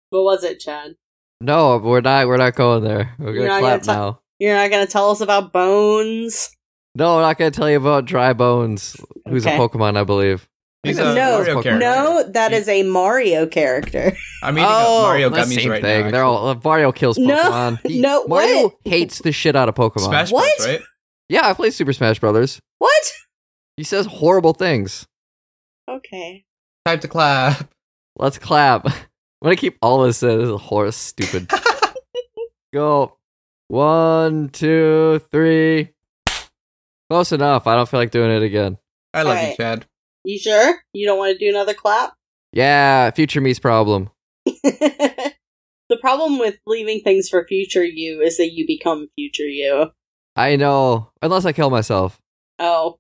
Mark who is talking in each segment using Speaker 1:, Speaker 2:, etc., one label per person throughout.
Speaker 1: What was it, Chad?
Speaker 2: No, we're not going there. We're gonna clap now.
Speaker 1: You're not gonna tell us about Bones?
Speaker 2: No, I'm not gonna tell you about Dry Bones, who's a Pokemon, I believe.
Speaker 3: He's a Mario character.
Speaker 1: No, that is a Mario character.
Speaker 3: I'm eating Mario gummies
Speaker 2: same
Speaker 3: right
Speaker 2: thing.
Speaker 3: now.
Speaker 2: They're all Mario kills Pokemon. Mario hates the shit out of Pokemon.
Speaker 3: Smash Bros, right?
Speaker 2: Yeah, I play Super Smash Brothers.
Speaker 1: What?
Speaker 2: He says horrible things.
Speaker 1: Okay.
Speaker 3: Time to clap.
Speaker 2: Let's clap. I'm gonna keep all this in. This is horse stupid. Go. 1, 2, 3. Close enough. I don't feel like doing it again.
Speaker 3: I love you, Chad.
Speaker 1: You sure? You don't want to do another clap?
Speaker 2: Yeah, future me's problem.
Speaker 1: The problem with leaving things for future you is that you become future you.
Speaker 2: I know. Unless I kill myself.
Speaker 1: Oh.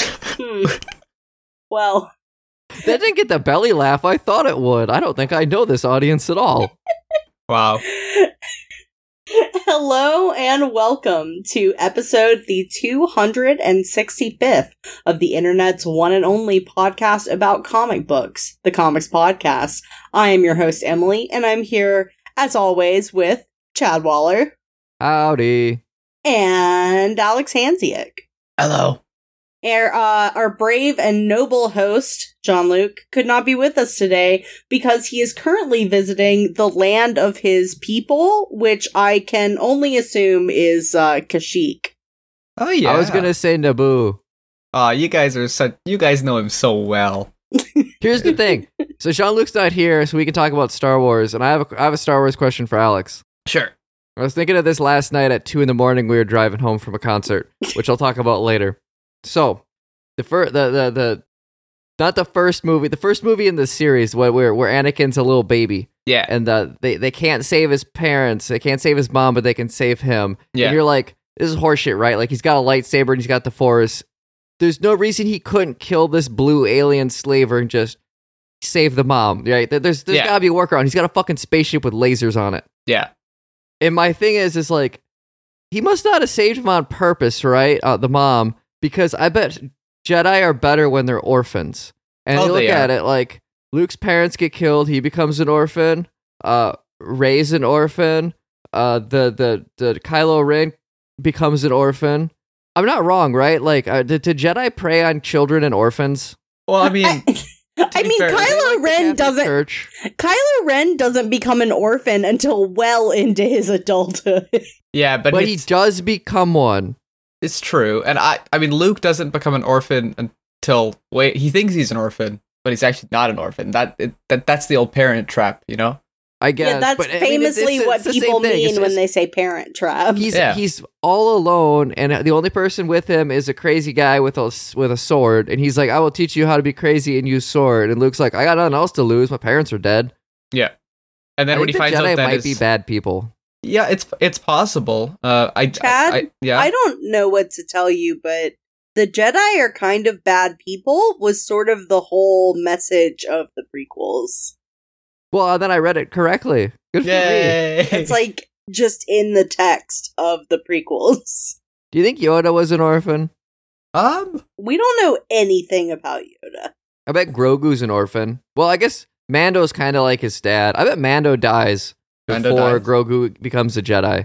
Speaker 1: Well.
Speaker 2: That didn't get the belly laugh I thought it would. I don't think I know this audience at all.
Speaker 3: Wow.
Speaker 1: Hello and welcome to episode the 265th of the internet's one and only podcast about comic books, the Comics Podcast. I am your host, Emily, and I'm here, as always, with Chad Waller.
Speaker 2: Howdy.
Speaker 1: And Alex Hansiak.
Speaker 3: Hello.
Speaker 1: Our brave and noble host, John Luke, could not be with us today because he is currently visiting the land of his people, which I can only assume is Kashyyyk.
Speaker 3: Oh yeah,
Speaker 2: I was gonna say Naboo.
Speaker 3: You guys know him so well.
Speaker 2: Here's the thing. So Jean-Luc's not here, so we can talk about Star Wars, and I have a Star Wars question for Alex.
Speaker 3: Sure.
Speaker 2: I was thinking of this last night at 2 a.m. We were driving home from a concert, which I'll talk about later. So, the first movie in the series where Anakin's a little baby.
Speaker 3: Yeah.
Speaker 2: And they can't save his parents, they can't save his mom, but they can save him.
Speaker 3: Yeah.
Speaker 2: And you're like, this is horseshit, right? Like, he's got a lightsaber and he's got the Force. There's no reason he couldn't kill this blue alien slaver and just save the mom, right? There's gotta be a workaround. He's got a fucking spaceship with lasers on it.
Speaker 3: Yeah.
Speaker 2: And my thing is like, he must not have saved him on purpose, right? The mom. Because I bet Jedi are better when they're orphans. And you look at it, like, Luke's parents get killed, he becomes an orphan, Rey's an orphan, the Kylo Ren becomes an orphan. I'm not wrong, right? Like, did Jedi prey on children and orphans?
Speaker 3: Well, I mean...
Speaker 1: Kylo Ren doesn't become an orphan until well into his adulthood.
Speaker 3: Yeah, but
Speaker 2: he does become one.
Speaker 3: It's true, and I mean, Luke doesn't become an orphan until he thinks he's an orphan, but he's actually not an orphan. That's the old parent trap, you know.
Speaker 2: I guess.
Speaker 1: Yeah, that's famously what people mean when they say parent trap.
Speaker 2: He's all alone, and the only person with him is a crazy guy with a sword, and he's like, "I will teach you how to be crazy and use sword." And Luke's like, "I got nothing else to lose. My parents are dead."
Speaker 3: Yeah, and then when he finds
Speaker 2: Jedi
Speaker 3: out that
Speaker 2: might be bad people.
Speaker 3: Yeah, it's possible.
Speaker 1: Chad, I don't know what to tell you, but the Jedi are kind of bad people was sort of the whole message of the prequels.
Speaker 2: Well, then I read it correctly. Good for me.
Speaker 1: It's like just in the text of the prequels.
Speaker 2: Do you think Yoda was an orphan?
Speaker 1: We don't know anything about Yoda.
Speaker 2: I bet Grogu's an orphan. Well, I guess Mando's kind of like his dad. I bet Mando dies before Grogu becomes a Jedi.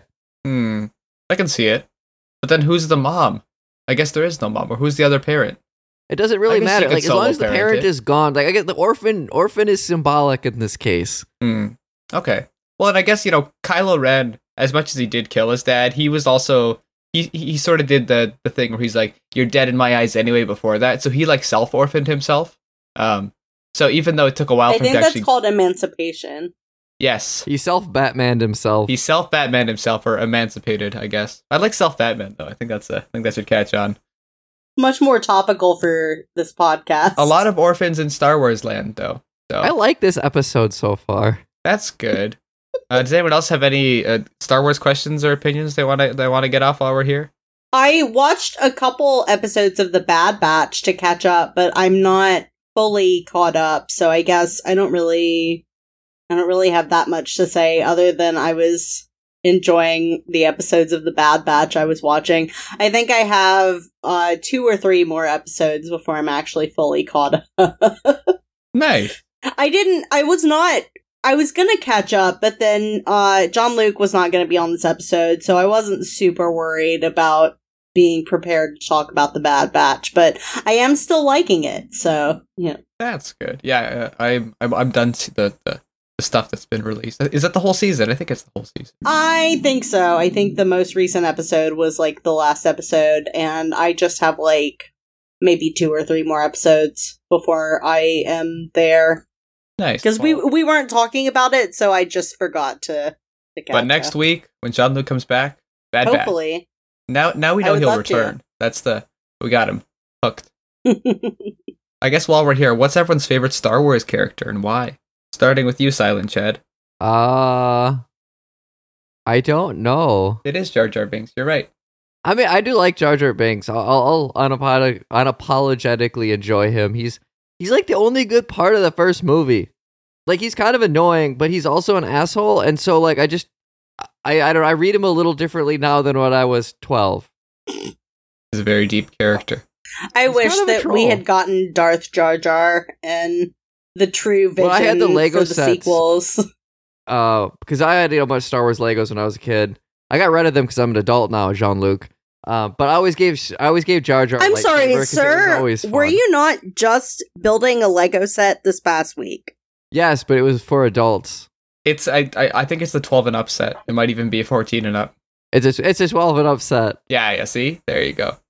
Speaker 3: I can see it. But then who's the mom? I guess there is no mom. Or who's the other parent?
Speaker 2: It doesn't really matter. Like, as long as the parent is gone, like, I get the orphan is symbolic in this case.
Speaker 3: Okay. Well, and I guess, Kylo Ren, as much as he did kill his dad, he was also he sort of did the thing where he's like, "You're dead in my eyes anyway." Before that, so he like self-orphaned himself. So even though it took a while for him to actually,
Speaker 1: that's called emancipation.
Speaker 3: Yes.
Speaker 2: He self-Batmaned himself.
Speaker 3: He self-Batmaned himself, or emancipated, I guess. I like self-Batman, though. I think that should catch on.
Speaker 1: Much more topical for this podcast.
Speaker 3: A lot of orphans in Star Wars land, though. So.
Speaker 2: I like this episode so far.
Speaker 3: That's good. Does anyone else have any Star Wars questions or opinions they want to get off while we're here?
Speaker 1: I watched a couple episodes of The Bad Batch to catch up, but I'm not fully caught up, so I guess I don't really have that much to say other than I was enjoying the episodes of The Bad Batch I was watching. I think I have 2 or 3 more episodes before I'm actually fully caught up.
Speaker 3: Nice.
Speaker 1: I was not I was gonna catch up, but then John Luke was not gonna be on this episode, so I wasn't super worried about being prepared to talk about the Bad Batch, but I am still liking it, so yeah.
Speaker 3: That's good. Yeah, I'm done the stuff that's been released. Is that the whole season? I think it's the whole season.
Speaker 1: I think so. I think the most recent episode was like the last episode, and I just have like maybe 2 or 3 more episodes before I am there.
Speaker 3: Nice.
Speaker 1: Because we weren't talking about it, so I just forgot to catch
Speaker 3: But next week, when John Luke comes back, Bad Batch.
Speaker 1: Hopefully.
Speaker 3: Now we know he'll return. We got him hooked. I guess while we're here, what's everyone's favorite Star Wars character and why? Starting with you, Silent Chad.
Speaker 2: I don't know.
Speaker 3: It is Jar Jar Binks. You're right.
Speaker 2: I mean, I do like Jar Jar Binks. I'll unapologetically enjoy him. He's like the only good part of the first movie. Like, he's kind of annoying, but he's also an asshole, and so like I read him a little differently now than when I was 12.
Speaker 3: He's a very deep character.
Speaker 1: I wish that we had gotten Darth Jar Jar and the true vision
Speaker 2: I had the Lego
Speaker 1: for the sequels.
Speaker 2: Because I had much Star Wars Legos when I was a kid. I got rid of them because I'm an adult now, Jean-Luc. But I always gave Jar Jar.
Speaker 1: I'm sorry, sir. Were you not just building a Lego set this past week?
Speaker 2: Yes, but it was for adults.
Speaker 3: It's I think it's the 12 and up set. It might even be a 14 and up.
Speaker 2: It's a 12 and up set.
Speaker 3: Yeah. See, there you go.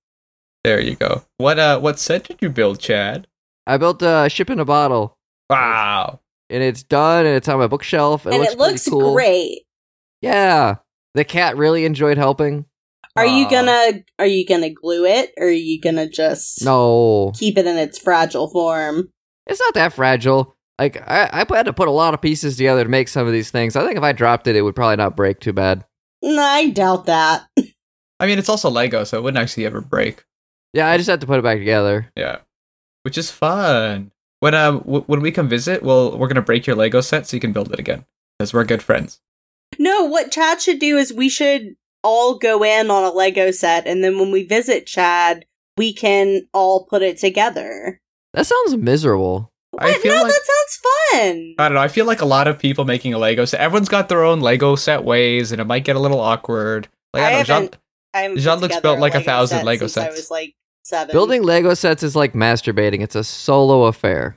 Speaker 3: What set did you build, Chad?
Speaker 2: I built a ship in a bottle.
Speaker 3: Wow.
Speaker 2: And it's done, and it's on my bookshelf.
Speaker 1: And it looks
Speaker 2: cool.
Speaker 1: Great.
Speaker 2: Yeah, the cat really enjoyed helping.
Speaker 1: Are you gonna glue it, or are you gonna just keep it in its fragile form?
Speaker 2: It's not that fragile. Like, I had to put a lot of pieces together to make some of these things. I think if I dropped it, it would probably not break too bad.
Speaker 1: No, I doubt that.
Speaker 3: I mean, it's also Lego, so it wouldn't actually ever break.
Speaker 2: Yeah, I just had to put it back together.
Speaker 3: Yeah, which is fun. When we come visit, we're gonna break your Lego set so you can build it again, because we're good friends.
Speaker 1: No, what Chad should do is we should all go in on a Lego set, and then when we visit Chad, we can all put it together.
Speaker 2: That sounds miserable.
Speaker 1: That sounds fun.
Speaker 3: I don't know. I feel like a lot of people making a Lego set. Everyone's got their own Lego set ways, and it might get a little awkward. Like, I don't know, Jean-Luc's built like 1,000 Lego sets.
Speaker 1: I was like 7.
Speaker 2: Building Lego sets is like masturbating. It's a solo affair.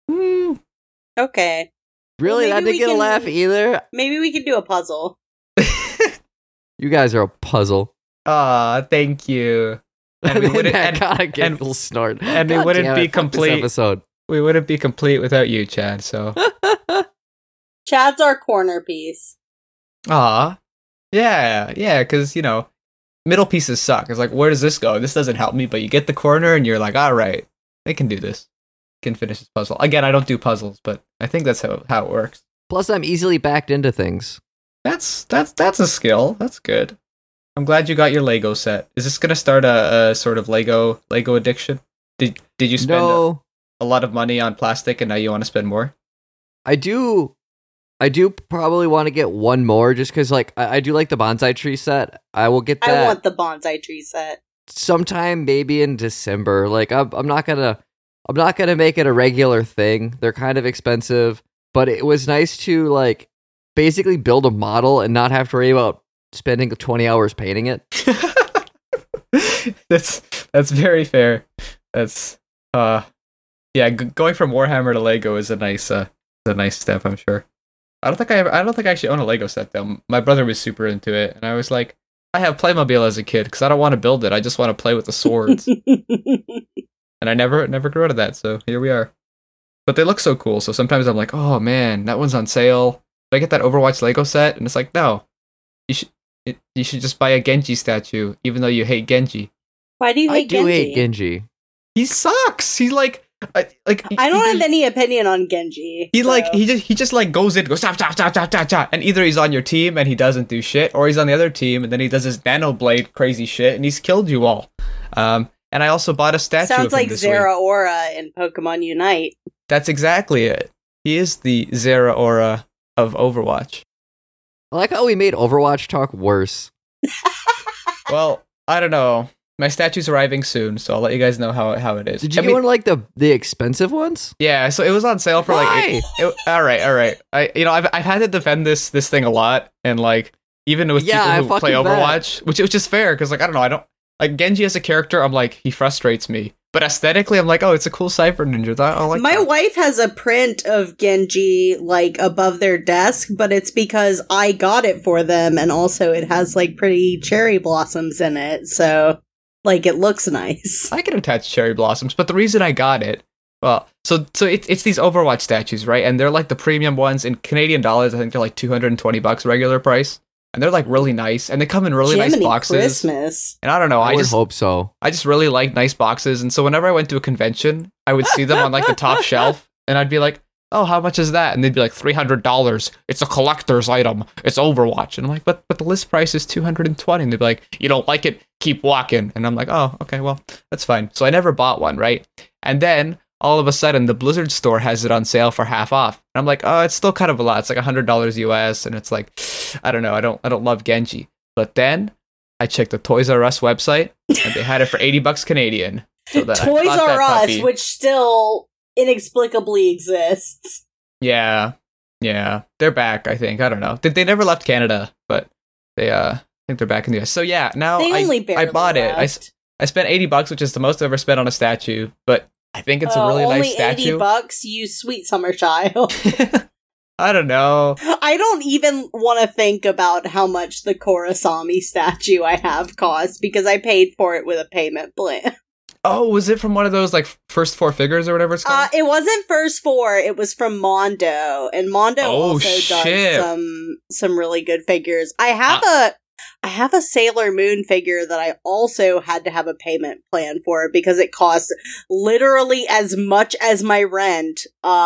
Speaker 1: Okay.
Speaker 2: Really? That didn't get a laugh either?
Speaker 1: Maybe we could do a puzzle.
Speaker 2: You guys are a puzzle.
Speaker 3: Aw, thank you. And we wouldn't
Speaker 2: snort.
Speaker 3: And it wouldn't be complete.
Speaker 2: Episode.
Speaker 3: We wouldn't be complete without you, Chad, so.
Speaker 1: Chad's our corner piece.
Speaker 3: Aw. Yeah, because, middle pieces suck. It's like, where does this go? This doesn't help me, but you get the corner and you're like, all right, I can do this. Can finish this puzzle. Again, I don't do puzzles, but I think that's how it works.
Speaker 2: Plus, I'm easily backed into things.
Speaker 3: That's a skill. That's good. I'm glad you got your Lego set. Is this gonna start a sort of Lego addiction? Did you spend a lot of money on plastic and now you want to spend more?
Speaker 2: I do probably want to get one more just because, like, I do like the bonsai tree set. I will get that.
Speaker 1: I want the bonsai tree set
Speaker 2: sometime, maybe in December. Like, I'm not gonna make it a regular thing. They're kind of expensive, but it was nice to like basically build a model and not have to worry about spending 20 hours painting it.
Speaker 3: That's very fair. That's going from Warhammer to Lego is a nice step, I'm sure. I don't think I actually own a Lego set though. My brother was super into it, and I was like, I have Playmobil as a kid because I don't want to build it. I just want to play with the swords. And I never grew out of that, so here we are. But they look so cool, so sometimes I'm like, oh man, that one's on sale. Did I get that Overwatch Lego set? And it's like, no. You should just buy a Genji statue, even though you hate Genji.
Speaker 1: Why do you hate Genji?
Speaker 2: I do hate Genji.
Speaker 3: He sucks. He's like
Speaker 1: I don't have any opinion on Genji.
Speaker 3: He just like goes in, goes cha, and either he's on your team and he doesn't do shit, or he's on the other team and then he does his nano blade crazy shit and he's killed you all. And I also bought a statue.
Speaker 1: Sounds like Zeraora in Pokemon Unite.
Speaker 3: That's exactly it. He is the Zeraora of Overwatch.
Speaker 2: I like how we made Overwatch talk worse.
Speaker 3: Well, I don't know. My statue's arriving soon, so I'll let you guys know how it is.
Speaker 2: Did you get one like the expensive ones?
Speaker 3: Yeah, so it was on sale for like. All right. I've had to defend this thing a lot, and like even with people who play Overwatch, which is fair because like I don't like Genji as a character. I'm like he frustrates me, but aesthetically, I'm like it's a cool Cypher Ninja. I like.
Speaker 1: My wife has a print of Genji like above their desk, but it's because I got it for them, and also it has like pretty cherry blossoms in it, so. Like, it looks nice.
Speaker 3: I can attach cherry blossoms, but the reason I got it, well, so it's these Overwatch statues, right? And they're like the premium ones in Canadian dollars. I think they're like $220 regular price, and they're like really nice, and they come in really nice boxes.
Speaker 1: Christmas.
Speaker 3: And I don't know,
Speaker 2: I just hope so.
Speaker 3: I just really like nice boxes, and so whenever I went to a convention, I would see them on like the top shelf, and I'd be like, oh, how much is that? And they'd be like $300. It's a collector's item. It's Overwatch. And I'm like, but the list price is $220. And they'd be like, you don't like it? Keep walking. And I'm like, oh, okay, well, that's fine. So I never bought one, right? And then all of a sudden, the Blizzard store has it on sale for half off. And I'm like, oh, it's still kind of a lot. It's like $100 US, and it's like, I don't know. I don't love Genji. But then I checked the Toys R Us website, and they had it for $80 Canadian. So that
Speaker 1: Toys R Us, which still inexplicably exists.
Speaker 3: Yeah, they're back. I think I don't know. They never left Canada, but they I think they're back in the US. So yeah, now I bought
Speaker 1: left.
Speaker 3: it. I spent $80, which is the most I've ever spent on a statue, but I think it's a really nice statue.
Speaker 1: Only $80, you sweet summer child.
Speaker 3: I don't know.
Speaker 1: I don't even want to think about how much the Korosami statue I have cost because I paid for it with a payment plan.
Speaker 3: Oh, was it from one of those like first four figures or whatever it's called?
Speaker 1: It wasn't first four. It was from Mondo, and Mondo also does some really good figures. I have a Sailor Moon figure that I also had to have a payment plan for because it costs literally as much as my rent.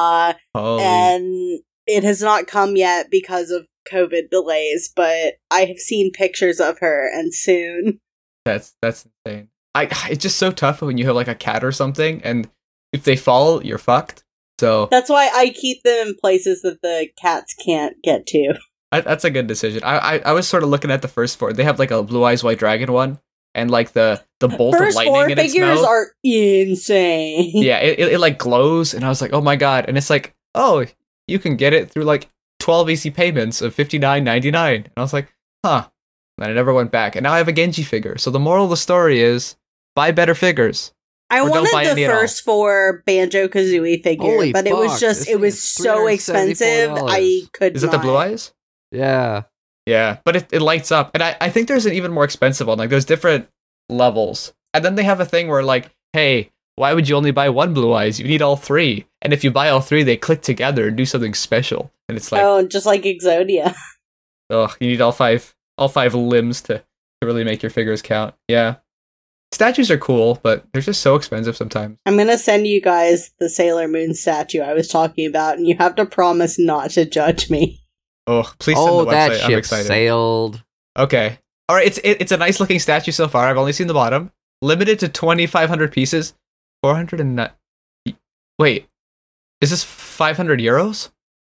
Speaker 1: And it has not come yet because of COVID delays, but I have seen pictures of her, and soon.
Speaker 3: That's insane. It's just so tough when you have like a cat or something, and if they fall, you're fucked. So
Speaker 1: that's why I keep them in places that the cats can't get to.
Speaker 3: That's a good decision. I was sort of looking at the first four. They have like a Blue Eyes White Dragon one, and like the bolt of lightning in its mouth. First four figures are insane.
Speaker 1: Yeah,
Speaker 3: it like glows, and I was like, oh my god! And it's like, oh, you can get it through like 12 easy payments of $59.99, and I was like, huh. And I never went back, and now I have a Genji figure. So the moral of the story is, buy better figures.
Speaker 1: I wanted the first four Banjo-Kazooie figure, but it was so expensive, I could not.
Speaker 3: Is it the Blue Eyes?
Speaker 2: Yeah.
Speaker 3: Yeah, but it lights up. And I think there's an even more expensive one. Like, there's different levels. And then they have a thing where, like, hey, why would you only buy one Blue Eyes? You need all three. And if you buy all three, they click together and do something special. And it's like...
Speaker 1: Oh, just like Exodia.
Speaker 3: Oh, you need all five limbs to really make your figures count. Yeah. Statues are cool, but they're just so expensive sometimes.
Speaker 1: I'm gonna send you guys the Sailor Moon statue I was talking about, and you have to promise not to judge me.
Speaker 3: Oh, please send the website.
Speaker 2: That ship
Speaker 3: I'm excited.
Speaker 2: Sailed.
Speaker 3: Okay. All right, it's a nice looking statue so far. I've only seen the bottom. Limited to 2,500 pieces. 400 Wait. Is this 500 euros?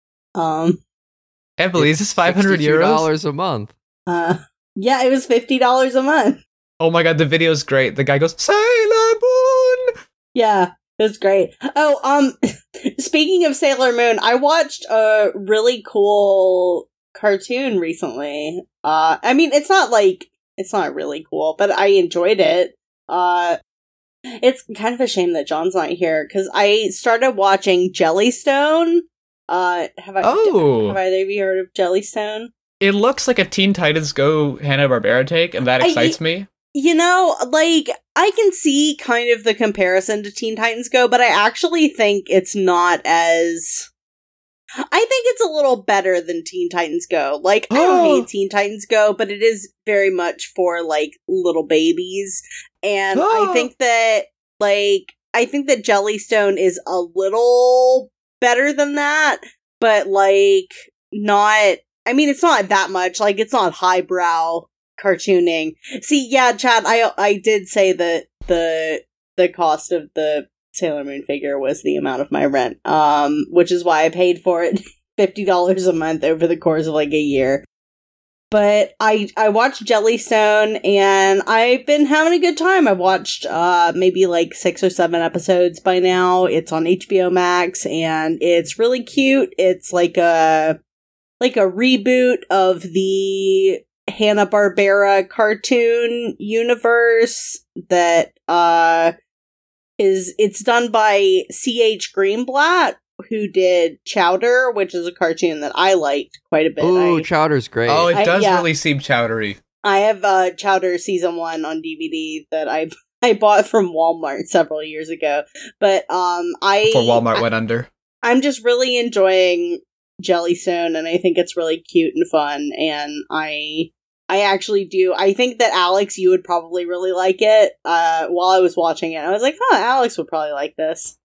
Speaker 3: Emily, is this 500 euros?
Speaker 2: $62 a month.
Speaker 1: Yeah, it was $50 a month.
Speaker 3: Oh my god, the video's great. The guy goes, Sailor Moon!
Speaker 1: Yeah, it was great. Oh, speaking of Sailor Moon, I watched a really cool cartoon recently. I mean, it's not really cool, but I enjoyed it. It's kind of a shame that John's not here, because I started watching Jellystone. Have either of you heard of Jellystone?
Speaker 3: It looks like a Teen Titans Go Hanna-Barbera take, and that excites me.
Speaker 1: You know, like, I can see kind of the comparison to Teen Titans Go, but I actually think it's not as... I think it's a little better than Teen Titans Go. Like, I don't hate Teen Titans Go, but it is very much for, like, little babies. And I think that Jellystone is a little better than that, but, like, not... I mean, it's not that much. Like, it's not highbrow cartooning. See, yeah, Chad, I did say that the cost of the Sailor Moon figure was the amount of my rent, which is why I paid for it $50 a month over the course of, like, a year. But I watched Jellystone, and I've been having a good time. I've watched maybe like 6 or 7 episodes by now. It's on HBO Max, and it's really cute. It's like a reboot of the Hanna-Barbera cartoon universe that it's done by C.H. Greenblatt, who did Chowder, which is a cartoon that I liked quite a bit.
Speaker 2: Ooh, Chowder's great.
Speaker 3: Oh, it does really seem chowdery.
Speaker 1: I have Chowder season 1 on DVD that I bought from Walmart several years ago. But
Speaker 3: before Walmart went under.
Speaker 1: I'm just really enjoying Jellystone, and I think it's really cute and fun, and I actually do. I think that Alex, you would probably really like it. While I was watching it, I was like, Alex would probably like this.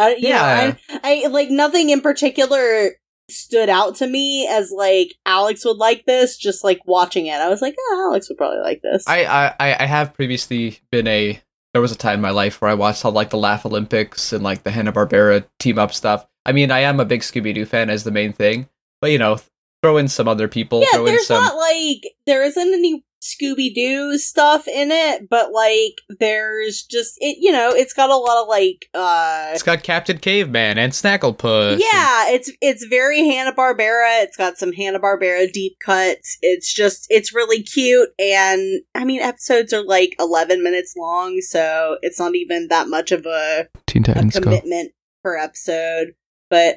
Speaker 1: I like, nothing in particular stood out to me as like Alex would like this. Just like watching it, I was like, Alex would probably like this.
Speaker 3: I have previously been there was a time in my life where I watched all like the Laugh Olympics and like the Hanna-Barbera team up stuff. I mean, I am a big Scooby-Doo fan as the main thing, but throw in some other people.
Speaker 1: Yeah, there isn't any Scooby-Doo stuff in it, but like there's just it's got a lot of like
Speaker 3: it's got Captain Caveman and Snagglepuss.
Speaker 1: Yeah, it's very Hanna-Barbera. It's got some Hanna-Barbera deep cuts. It's really cute, and I mean episodes are like 11 minutes long, so it's not even that much of a commitment per episode. But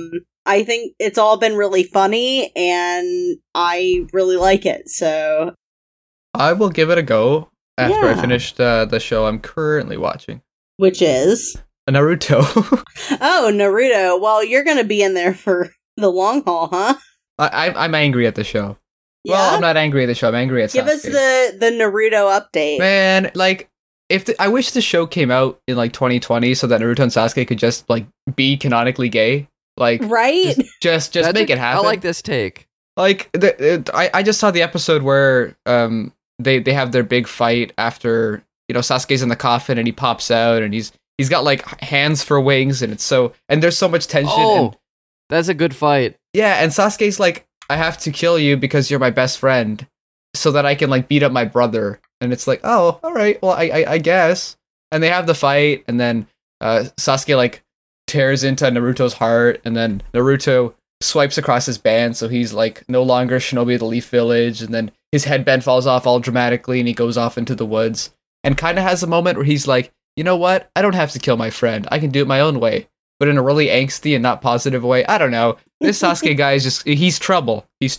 Speaker 1: I think it's all been really funny, and I really like it, so
Speaker 3: I will give it a go after I finish the show I'm currently watching.
Speaker 1: Which is?
Speaker 3: Naruto.
Speaker 1: Oh, Naruto. Well, you're going to be in there for the long haul, huh?
Speaker 3: I'm angry at the show.
Speaker 1: Yeah?
Speaker 3: Well, I'm not angry at the show. I'm angry at Sasuke.
Speaker 1: Give us the Naruto update.
Speaker 3: Man, like, I wish the show came out in, like, 2020 so that Naruto and Sasuke could just, like, be canonically gay. Like,
Speaker 1: right?
Speaker 3: Just make it happen.
Speaker 2: I like this take.
Speaker 3: Like, I just saw the episode where they have their big fight after Sasuke's in the coffin and he pops out and he's got like hands for wings and there's so much tension.
Speaker 2: Oh, that's a good fight.
Speaker 3: Yeah, and Sasuke's like, I have to kill you because you're my best friend, so that I can like beat up my brother. And it's like, oh, all right, well I guess. And they have the fight, and then Sasuke like tears into Naruto's heart, and then Naruto swipes across his band, so he's like no longer Shinobi of the Leaf Village, and then his headband falls off all dramatically and he goes off into the woods and kind of has a moment where he's like, you know what, I don't have to kill my friend, I can do it my own way, but in a really angsty and not positive way. I don't know, this Sasuke guy is he's trouble. He's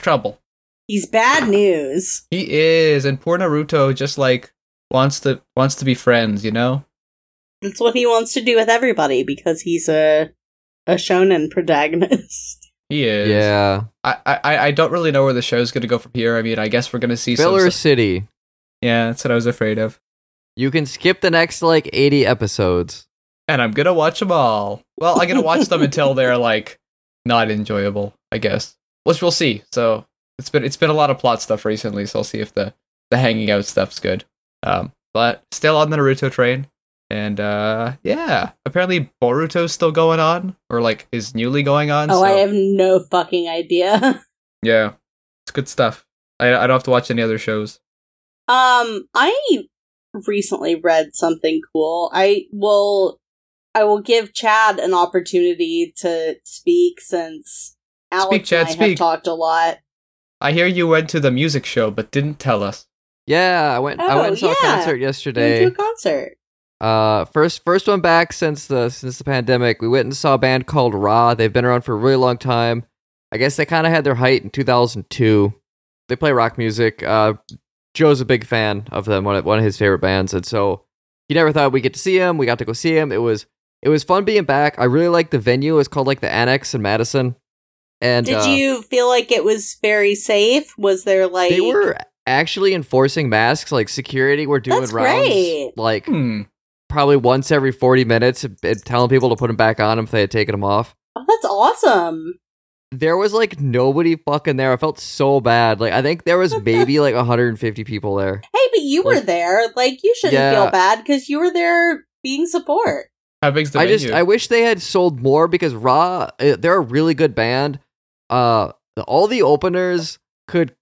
Speaker 3: bad news. He is. And poor Naruto just like wants to be friends,
Speaker 1: That's what he wants to do with everybody because he's a shonen protagonist.
Speaker 3: He is.
Speaker 2: Yeah.
Speaker 3: I don't really know where the show's going to go from here. I mean, I guess we're going to see
Speaker 2: Filler City.
Speaker 3: Yeah, that's what I was afraid of.
Speaker 2: You can skip the next, 80 episodes.
Speaker 3: And I'm going to watch them all. Well, I'm going to watch them until they're, not enjoyable, I guess. Which we'll see. So, it's been a lot of plot stuff recently, so I'll see if the hanging out stuff's good. But still on the Naruto train. And, apparently Boruto's still going on, or, is newly going on.
Speaker 1: Oh, so. I have no fucking idea.
Speaker 3: Yeah, it's good stuff. I don't have to watch any other shows.
Speaker 1: I recently read something cool. I will give Chad an opportunity to speak, since Alex and I have talked a lot.
Speaker 3: I hear you went to the music show, but didn't tell us.
Speaker 2: Yeah, I went and saw a concert yesterday.
Speaker 1: You went to a concert.
Speaker 2: First one back since the pandemic. We went and saw a band called Ra. They've been around for a really long time. I guess they kind of had their height in 2002. They play rock music. Joe's a big fan of them, one of his favorite bands, and so he never thought we'd get to see him. We got to go see him. It was fun being back. I really liked the venue. It's called the Annex in Madison. And
Speaker 1: did you feel like it was very safe? Was there
Speaker 2: they were actually enforcing masks? Security were doing rounds.
Speaker 1: Great.
Speaker 2: Probably once every 40 minutes, telling people to put them back on if they had taken them off.
Speaker 1: Oh, that's awesome.
Speaker 2: There was nobody fucking there. I felt so bad. I think there was maybe 150 people there.
Speaker 1: Hey, but you were there. You shouldn't feel bad because you were there being support.
Speaker 3: How big's the venue?
Speaker 2: I wish they had sold more because Ra, they're a really good band. All the openers could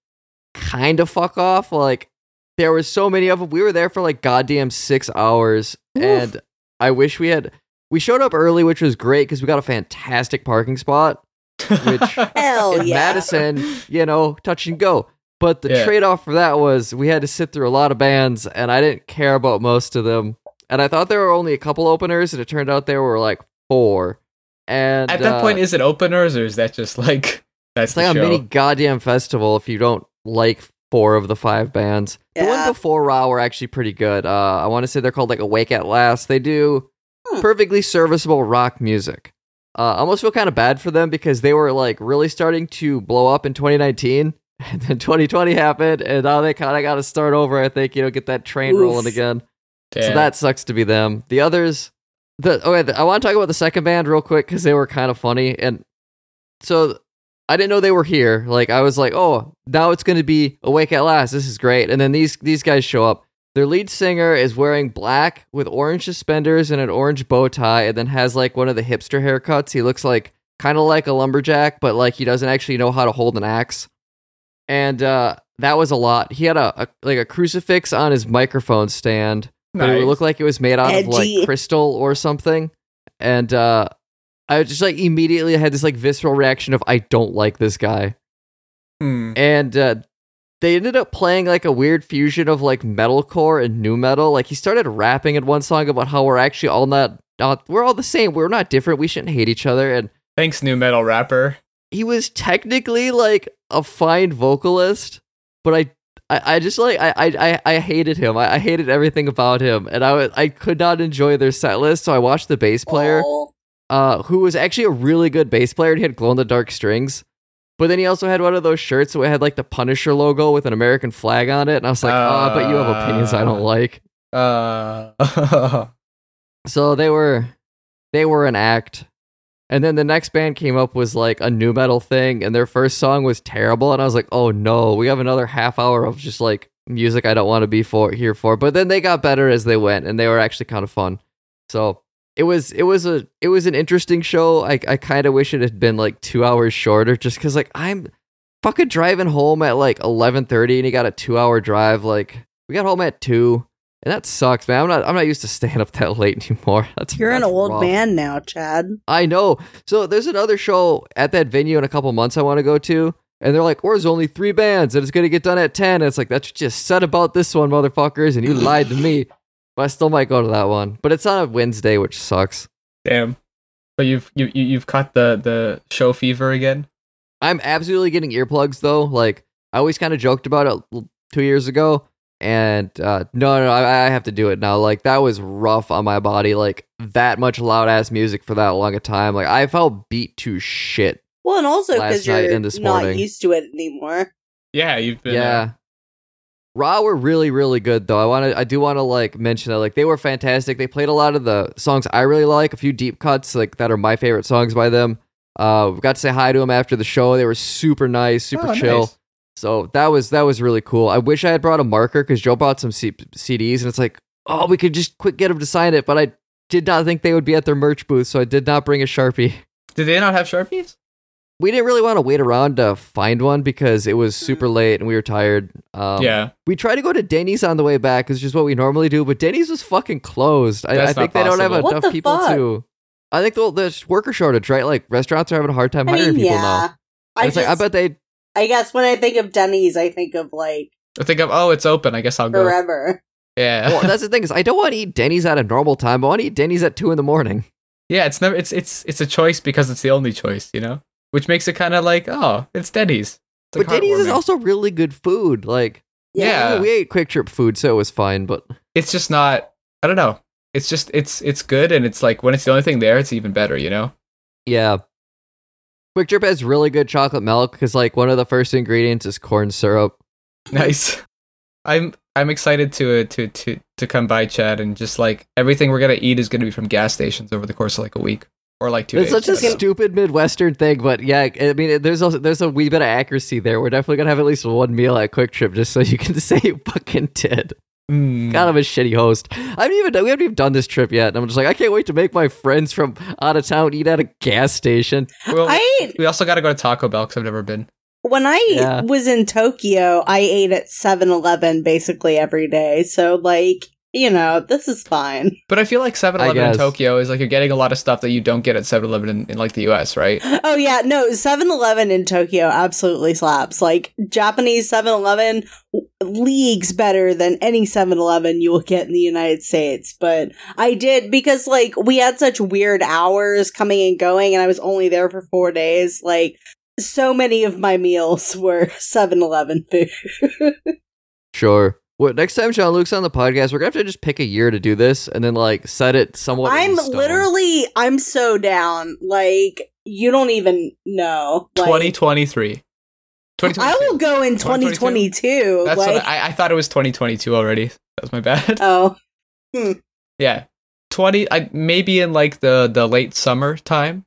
Speaker 2: kind of fuck off. Like, there were so many of them. We were there for like goddamn 6 hours. Oof. And I wish we showed up early, which was great because we got a fantastic parking spot. Which
Speaker 1: Hell
Speaker 2: in
Speaker 1: yeah.
Speaker 2: Madison, touch and go. But the trade-off for that was we had to sit through a lot of bands, and I didn't care about most of them. And I thought there were only a couple openers, and it turned out there were like 4. And
Speaker 3: at that point, is it openers, or is that just like that's
Speaker 2: it's like a mini goddamn festival if you don't like 4 of the 5 bands. Yeah. The one before Raw were actually pretty good. I want to say they're called like Awake at Last. They do perfectly serviceable rock music. I almost feel kind of bad for them because they were like really starting to blow up in 2019. And then 2020 happened, and now they kind of got to start over, I think, get that train rolling again. Damn. So that sucks to be them. The others, I want to talk about the second band real quick because they were kind of funny. And so I didn't know they were here. Like, I was like, oh, now it's going to be Awake at Last. This is great. And then these guys show up. Their lead singer is wearing black with orange suspenders and an orange bow tie, and then has like one of the hipster haircuts. He looks like kind of like a lumberjack, but like he doesn't actually know how to hold an axe. And that was a lot. He had a crucifix on his microphone stand. Nice. But it looked like it was made out of like crystal or something. And I just like immediately had this like visceral reaction of I don't like this guy. And they ended up playing like a weird fusion of like metalcore and nu metal. Like he started rapping in one song about how we're actually all we're all the same. We're not different. We shouldn't hate each other. And
Speaker 3: thanks, nu metal rapper.
Speaker 2: He was technically like a fine vocalist, but I just like I hated him. I hated everything about him, and I could not enjoy their set list. So I watched the bass player, who was actually a really good bass player. And he had glow in the dark strings, but then he also had one of those shirts that had like the Punisher logo with an American flag on it, and I was like, oh, but you have opinions I don't like. So they were an act. And then the next band came up was like a nu metal thing, and their first song was terrible. And I was like, oh no, we have another half hour of just like music I don't want to be here for. But then they got better as they went, and they were actually kind of fun. So it was an interesting show. I kind of wish it had been like 2 hours shorter, just because like I'm fucking driving home at like 11:30, and you got a 2-hour drive. Like we got home at 2. And that sucks, man. I'm not used to staying up that late anymore.
Speaker 1: You're an old
Speaker 2: rough.
Speaker 1: Man now, Chad.
Speaker 2: I know. So there's another show at that venue in a couple months I want to go to, and they're like, there's only 3 bands, and it's going to get done at 10. And it's like, that's what you said about this one, motherfuckers, and you lied to me. But I still might go to that one. But it's on a Wednesday, which sucks.
Speaker 3: Damn. But you've caught the show fever again?
Speaker 2: I'm absolutely getting earplugs, though. Like, I always kind of joked about it 2 years ago. And no, I have to do it now. Like, that was rough on my body. Like, that much loud ass music for that long a time. Like, I felt beat to shit.
Speaker 1: Well, and also because you're not used to it anymore.
Speaker 3: Yeah, you've been.
Speaker 2: Raw were really, really good though. I do want to like mention that like they were fantastic. They played a lot of the songs I really like. A few deep cuts like that are my favorite songs by them. We got to say hi to them after the show. They were super nice, super chill. Nice. So that was really cool. I wish I had brought a marker because Joe bought some CDs, and it's like, oh, we could just quick get him to sign it. But I did not think they would be at their merch booth, so I did not bring a Sharpie.
Speaker 3: Did they not have Sharpies?
Speaker 2: We didn't really want to wait around to find one because it was super late and we were tired. We tried to go to Denny's on the way back, which is what we normally do, but Denny's was fucking closed. I think they don't have enough people to. I think the worker shortage, right? Like restaurants are having a hard time hiring people now. I bet they.
Speaker 1: I guess when I think of Denny's, I think of
Speaker 3: it's open. I guess I'll go
Speaker 1: forever.
Speaker 3: Yeah.
Speaker 2: Well, that's the thing is I don't want to eat Denny's at a normal time. I want to eat Denny's at 2 a.m.
Speaker 3: Yeah, it's never. It's a choice because it's the only choice, you know, which makes it kind of like, oh, it's Denny's.
Speaker 2: But Denny's is also really good food. Like,
Speaker 3: yeah,
Speaker 2: we ate Quick Trip food, so it was fine. But
Speaker 3: it's just not. I don't know. It's just it's good, and it's like when it's the only thing there, it's even better, you know.
Speaker 2: Yeah. Quick Trip has really good chocolate milk because like one of the first ingredients is corn syrup.
Speaker 3: Nice. I'm excited to come by, Chad, and just like everything we're gonna eat is gonna be from gas stations over the course of like a week or like 2 days.
Speaker 2: It's such a stupid Midwestern thing, but yeah, I mean, there's a wee bit of accuracy there. We're definitely gonna have at least one meal at Quick Trip just so you can say you fucking did. Kind of a shitty host. We haven't even done this trip yet. And I'm just like, I can't wait to make my friends from out of town eat at a gas station.
Speaker 3: We also got to go to Taco Bell because I've never been.
Speaker 1: When I was in Tokyo, I ate at 7-Eleven basically every day. So, like, you know, this is fine.
Speaker 3: But I feel like 7-Eleven in Tokyo is like you're getting a lot of stuff that you don't get at 7-Eleven in like the US, right?
Speaker 1: Oh, yeah. No, 7-Eleven in Tokyo absolutely slaps. Like, Japanese 7-Eleven leagues better than any 7-Eleven you will get in the United States. But I did, because, like, we had such weird hours coming and going, and I was only there for 4 days. Like, so many of my meals were 7-Eleven food.
Speaker 2: Sure. Well, next time Jean-Luc's on the podcast, we're gonna have to just pick a year to do this and then like set it somewhat.
Speaker 1: I'm so down. Like, you don't even know. Like,
Speaker 3: 2023.
Speaker 1: I will go in 2022.
Speaker 3: That's like, what I thought it was 2022 already. That was my bad.
Speaker 1: Oh.
Speaker 3: Yeah. Maybe in like the late summer time.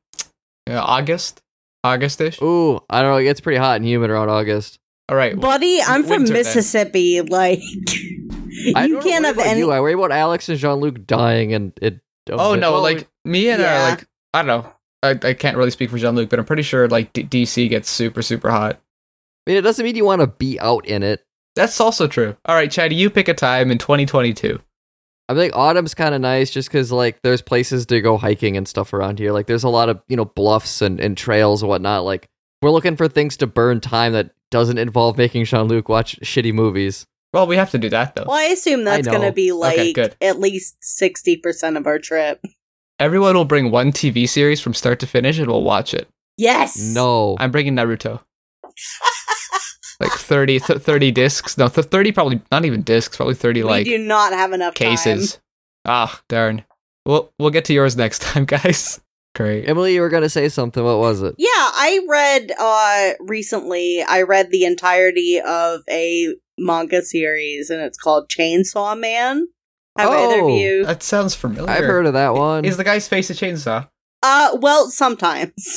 Speaker 3: August-ish.
Speaker 2: Ooh, I don't know. It gets pretty hot and humid around August.
Speaker 3: All right,
Speaker 1: buddy, I'm from Mississippi. Then. Like, you can't have any.
Speaker 2: I worry about Alex and Jean-Luc dying, and it.
Speaker 3: Oh no, like me and like I don't know. I can't really speak for Jean-Luc, but I'm pretty sure like DC gets super super hot.
Speaker 2: I mean, it doesn't mean you want to be out in it.
Speaker 3: That's also true. All right, Chad, you pick a time in 2022.
Speaker 2: I think autumn's kind of nice, just because like there's places to go hiking and stuff around here. Like there's a lot of bluffs and trails and whatnot. Like we're looking for things to burn time that doesn't involve making Jean-Luc watch shitty movies.
Speaker 3: Well, we have to do that, though.
Speaker 1: Well, I assume that's going to be, like, at least 60% of our trip.
Speaker 3: Everyone will bring one TV series from start to finish, and we'll watch it.
Speaker 1: Yes!
Speaker 2: No.
Speaker 3: I'm bringing Naruto. Like 30 discs. No, 30 probably, not even discs, probably 30,
Speaker 1: we do not have enough
Speaker 3: cases.
Speaker 1: Time.
Speaker 3: Ah, darn. We'll get to yours next time, guys. Great.
Speaker 2: Emily, you were going to say something. What was it?
Speaker 1: Yeah, I read, recently, I read the entirety of a manga series, and it's called Chainsaw Man. Have either of you?
Speaker 3: That sounds familiar.
Speaker 2: I've heard of that one.
Speaker 3: Is the guy's face a chainsaw?
Speaker 1: Well, sometimes.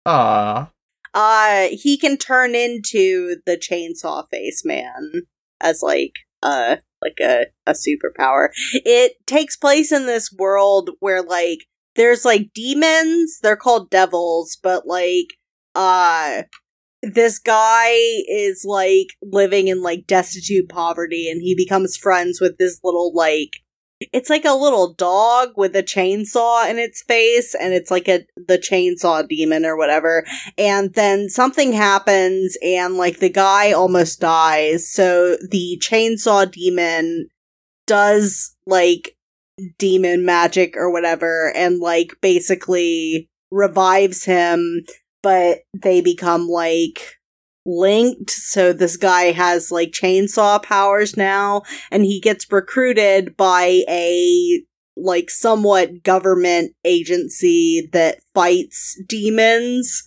Speaker 1: He can turn into the Chainsaw Face Man as, like a superpower. It takes place in this world where, like, there's, like, demons, they're called devils, but, like, this guy is, like, living in, like, destitute poverty, and he becomes friends with this little, like, it's like a little dog with a chainsaw in its face, and it's like the chainsaw demon or whatever, and then something happens, and, like, the guy almost dies, so the chainsaw demon does, like, demon magic or whatever, and, like, basically revives him, but they become, like, linked, so this guy has, like, chainsaw powers now, and he gets recruited by a, like, somewhat government agency that fights demons,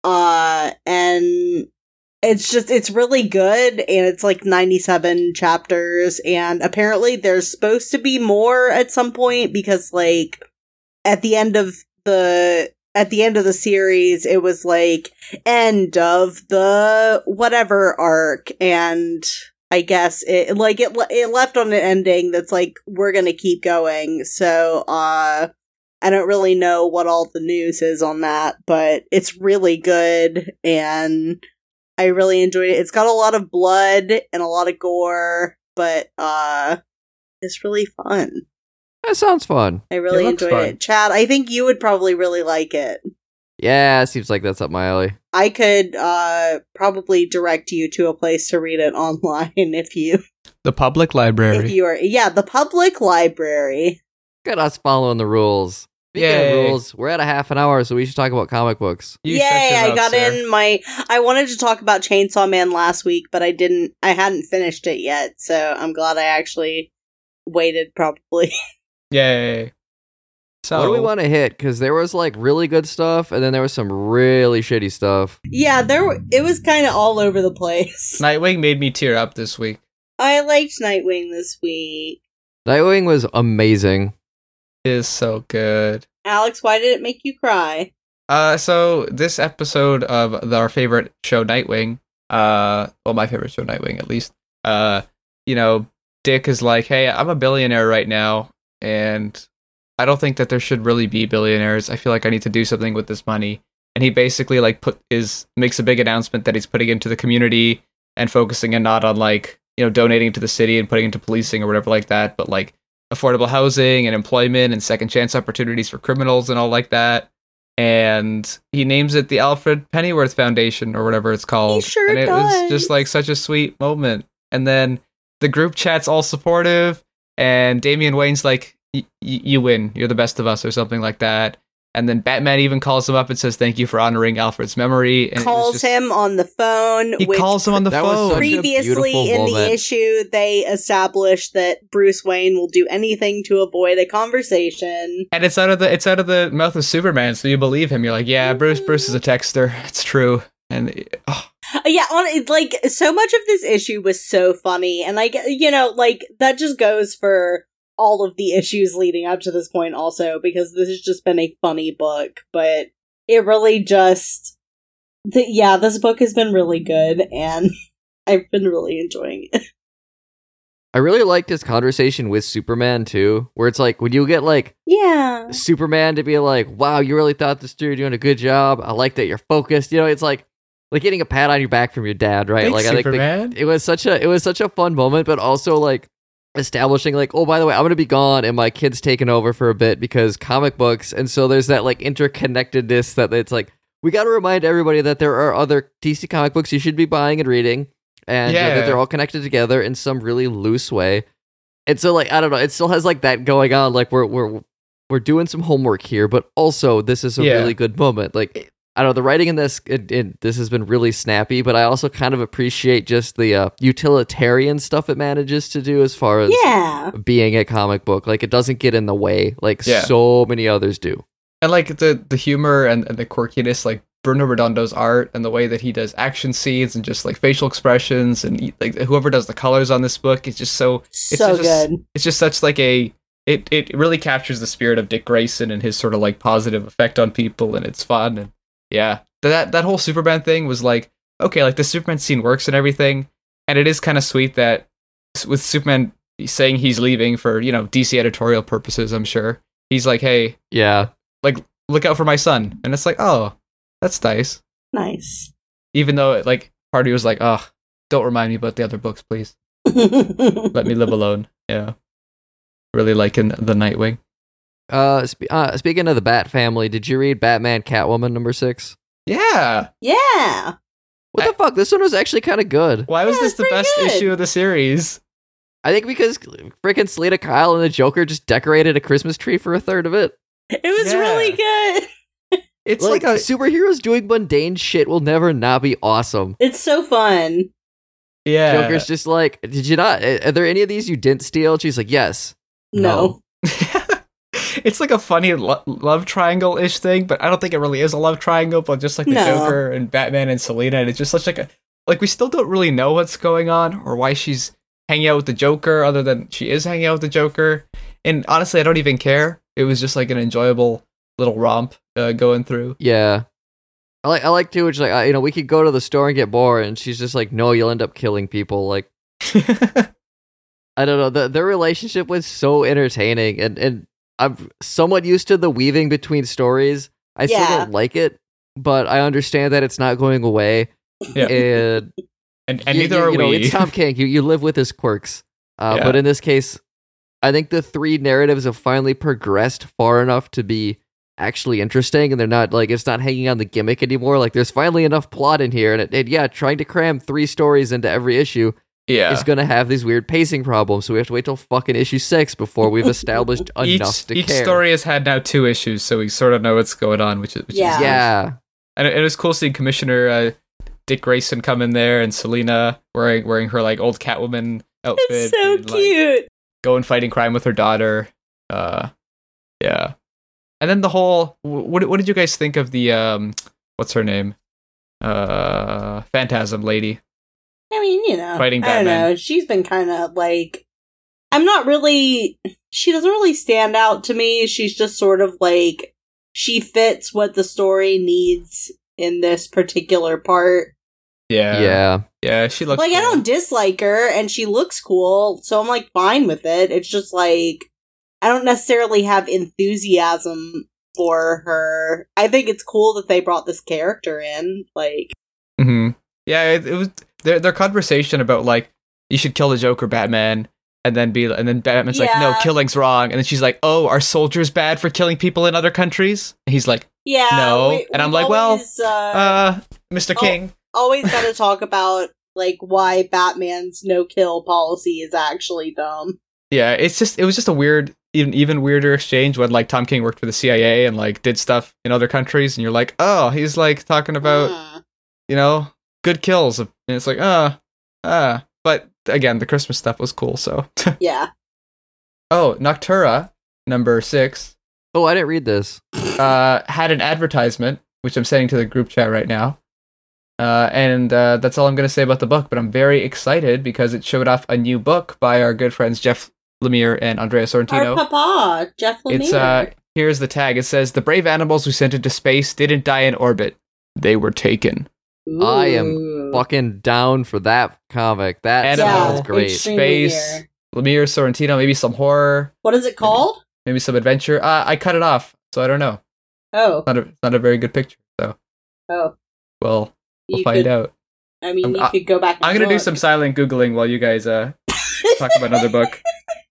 Speaker 1: and it's really good, and it's like 97 chapters, and apparently there's supposed to be more at some point, because, like, at the end of the series, it was like, end of the whatever arc, and I guess it left on an ending that's like, we're gonna keep going, so, I don't really know what all the news is on that, but it's really good, and I really enjoyed it. It's got a lot of blood and a lot of gore, but it's really fun.
Speaker 2: That sounds fun.
Speaker 1: I really enjoyed it. Chad, I think you would probably really like it.
Speaker 2: Yeah, it seems like that's up my alley.
Speaker 1: I could probably direct you to a place to read it online if you...
Speaker 3: The public library.
Speaker 1: The public library.
Speaker 2: Look at us following the rules. Speaking of rules, we're at a half an hour, so we should talk about comic books.
Speaker 1: Yay, I got in my... I wanted to talk about Chainsaw Man last week, but I hadn't finished it yet, so I'm glad I actually waited, probably.
Speaker 3: Yay. So,
Speaker 2: what do we want to hit? Because there was, like, really good stuff, and then there was some really shitty stuff.
Speaker 1: Yeah, it was kind of all over the place.
Speaker 3: Nightwing made me tear up this week.
Speaker 1: I liked Nightwing this week.
Speaker 2: Nightwing was amazing.
Speaker 3: It is so good.
Speaker 1: Alex, why did it make you cry?
Speaker 3: So this episode of our favorite show, Nightwing, my favorite show, Nightwing, at least, Dick is like, hey, I'm a billionaire right now, and I don't think that there should really be billionaires. I feel like I need to do something with this money. and he basically like makes a big announcement that he's putting into the community and focusing a not on like, you know, donating to the city and putting into policing or whatever like that, but like affordable housing and employment and second chance opportunities for criminals and all like that. And he names it the Alfred Pennyworth Foundation or whatever it's called.
Speaker 1: He sure
Speaker 3: and it
Speaker 1: does.
Speaker 3: was just like such a sweet moment. And then the group chat's all supportive, and Damian Wayne's like, you win, you're the best of us, or something like that. And then Batman even calls him up and says, thank you for honoring Alfred's memory. And
Speaker 1: calls him on the phone.
Speaker 3: He calls him on the phone.
Speaker 1: Previously in the issue, they established that Bruce Wayne will do anything to avoid a conversation.
Speaker 3: And it's out of the mouth of Superman, so you believe him. You're like, yeah, Bruce is a texter. It's true. And
Speaker 1: yeah, like, so much of this issue was so funny. And like, you know, like, that just goes for all of the issues leading up to this point also, because this has just been a funny book, but it really just, this book has been really good, and I've been really enjoying it.
Speaker 2: I really liked his conversation with Superman too, where it's like, when you get like, Superman to be like, wow, you really thought this dude doing a good job, I like that you're focused, you know, it's like getting a pat on your back from your dad, right?
Speaker 3: Thanks,
Speaker 2: like,
Speaker 3: Superman.
Speaker 2: I think it was such a fun moment, but also like establishing like, oh, by the way, I'm gonna be gone and my kid's taking over for a bit because comic books, and so there's that like interconnectedness that it's like, we got to remind everybody that there are other DC comic books you should be buying and reading, and that they're all connected together in some really loose way. And so like, I don't know, it still has like that going on, like we're doing some homework here, but also this is a really good moment. Like, I don't know, the writing in this this has been really snappy, but I also kind of appreciate just the utilitarian stuff it manages to do as far as being a comic book. Like, it doesn't get in the way like so many others do. And
Speaker 3: like the humor and the quirkiness, like Bruno Redondo's art and the way that he does action scenes and just like facial expressions, and like whoever does the colors on this book is just so
Speaker 1: good.
Speaker 3: It's just such like it really captures the spirit of Dick Grayson and his sort of like positive effect on people, and it's fun. And yeah, that whole Superman thing was like, okay, like the Superman scene works and everything, and it is kind of sweet that with Superman saying he's leaving for, you know, DC editorial purposes, I'm sure, he's like, hey, like, look out for my son. And it's like, oh, that's nice.
Speaker 1: Nice.
Speaker 3: Even though, like, part of me was like, oh, don't remind me about the other books, please. Let me live alone. Yeah. Really liking the Nightwing.
Speaker 2: Speaking of the Bat family, did you read Batman Catwoman number 6?
Speaker 3: Yeah.
Speaker 1: Yeah.
Speaker 2: What the fuck? This one was actually kind of good.
Speaker 3: Why was this the best issue of the series?
Speaker 2: I think because freaking Selena Kyle and the Joker just decorated a Christmas tree for a third of it.
Speaker 1: It was really good.
Speaker 2: It's like superheroes doing mundane shit will never not be awesome.
Speaker 1: It's so fun.
Speaker 3: Yeah.
Speaker 2: Joker's just like, did you not? Are there any of these you didn't steal? She's like, yes.
Speaker 1: No.
Speaker 3: It's like a funny love triangle-ish thing, but I don't think it really is a love triangle, but just like the Joker and Batman and Selena, and it's just such like we still don't really know what's going on or why she's hanging out with the Joker, other than she is hanging out with the Joker. And honestly, I don't even care. It was just like an enjoyable little romp going through.
Speaker 2: Yeah. I like too, which like, you know, we could go to the store and get bored, and she's just like, no, you'll end up killing people. Like, I don't know. Their relationship was so entertaining, and I'm somewhat used to the weaving between stories. I still don't like it, but I understand that it's not going away.
Speaker 3: Yeah. And neither are we.
Speaker 2: It's Tom King. You live with his quirks. But in this case, I think the three narratives have finally progressed far enough to be actually interesting, and they're not like, it's not hanging on the gimmick anymore. Like, there's finally enough plot in here, and trying to cram 3 stories into every issue is going to have these weird pacing problems, so we have to wait till fucking issue 6 before we've established enough to care.
Speaker 3: Each story has had now 2 issues, so we sort of know what's going on, which is
Speaker 2: nice.
Speaker 3: And it was cool seeing Commissioner Dick Grayson come in there, and Selena wearing her like old Catwoman outfit.
Speaker 1: It's so cute.
Speaker 3: Like, going fighting crime with her daughter. Yeah. And then the whole, what did you guys think of the what's her name? Phantasm lady.
Speaker 1: I mean, you know,
Speaker 3: fighting Batman.
Speaker 1: I don't know. She's been kind of like, she doesn't really stand out to me. She's just sort of like, she fits what the story needs in this particular part.
Speaker 3: Yeah, she looks
Speaker 1: like,
Speaker 3: cool.
Speaker 1: I don't dislike her, and she looks cool, so I'm like fine with it. It's just like, I don't necessarily have enthusiasm for her. I think it's cool that they brought this character in. Like,
Speaker 3: yeah, it was their conversation about like you should kill the Joker, Batman, and then Batman's like, no, killing's wrong, and then she's like, oh, are soldiers bad for killing people in other countries? And he's like, no, and I'm like, always, well, Mr. King,
Speaker 1: always got to talk about like why Batman's no-kill policy is actually dumb.
Speaker 3: Yeah, it was just a weird, even weirder exchange when like Tom King worked for the CIA and like did stuff in other countries, and you're like, oh, he's like talking about, good kills, and it's like, but again, the Christmas stuff was cool, so
Speaker 1: yeah.
Speaker 3: Oh, Noctura number 6.
Speaker 2: Oh, I didn't read this.
Speaker 3: Had an advertisement, which I'm sending to the group chat right now. And that's all I'm going to say about the book, but I'm very excited because it showed off a new book by our good friends Jeff Lemire and Andrea Sorrentino.
Speaker 1: Our papa, Jeff Lemire.
Speaker 3: Here's the tag. It says, the brave animals we sent into space didn't die in orbit. They were taken.
Speaker 1: Ooh.
Speaker 2: I am fucking down for that comic. That sounds great.
Speaker 3: Space, Lemire, Sorrentino, maybe some horror.
Speaker 1: What is it called?
Speaker 3: Maybe some adventure. I cut it off, so I don't know.
Speaker 1: Oh.
Speaker 3: It's not a very good picture, so.
Speaker 1: Oh.
Speaker 3: Well, we'll find out.
Speaker 1: I mean, you could go back and
Speaker 3: I'm going to do some silent Googling while you guys talk about another book.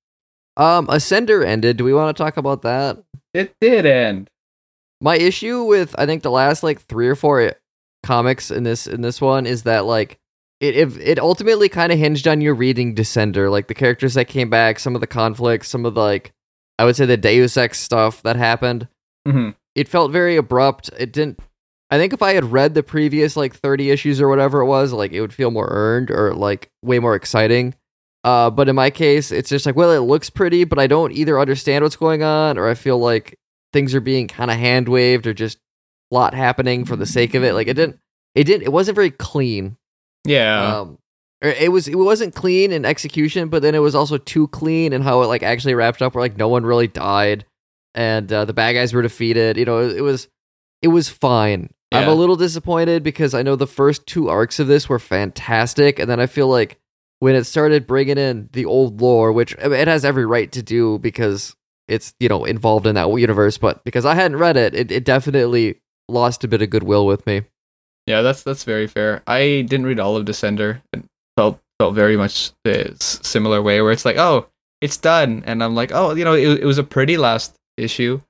Speaker 2: Ascender ended. Do we want to talk about that?
Speaker 3: It did end.
Speaker 2: My issue with, I think, the last, like, 3 or 4 comics in this one is that, like, it ultimately kind of hinged on you reading Descender. Like, the characters that came back, some of the conflicts, some of the, like, I would say the Deus Ex stuff that happened.
Speaker 3: Mm-hmm.
Speaker 2: It felt very abrupt. It didn't... I think if I had read the previous, like, 30 issues or whatever it was, like, it would feel more earned or, like, way more exciting. But in my case, it's just like, well, it looks pretty, but I don't either understand what's going on, or I feel like things are being kind of hand-waved, or just plot happening for the sake of it. Like, it wasn't very clean.
Speaker 3: Yeah.
Speaker 2: It wasn't clean in execution, but then it was also too clean in how it, like, actually wrapped up, where, like, no one really died, and the bad guys were defeated. You know, it was fine. Yeah. I'm a little disappointed because I know the first 2 arcs of this were fantastic, and then I feel like when it started bringing in the old lore, which it has every right to do because it's, involved in that universe, but because I hadn't read it, it definitely lost a bit of goodwill with me.
Speaker 3: Yeah, that's very fair. I didn't read all of Descender. It felt very much the similar way, where it's like, oh, it's done, and I'm like, oh, it was a pretty last issue.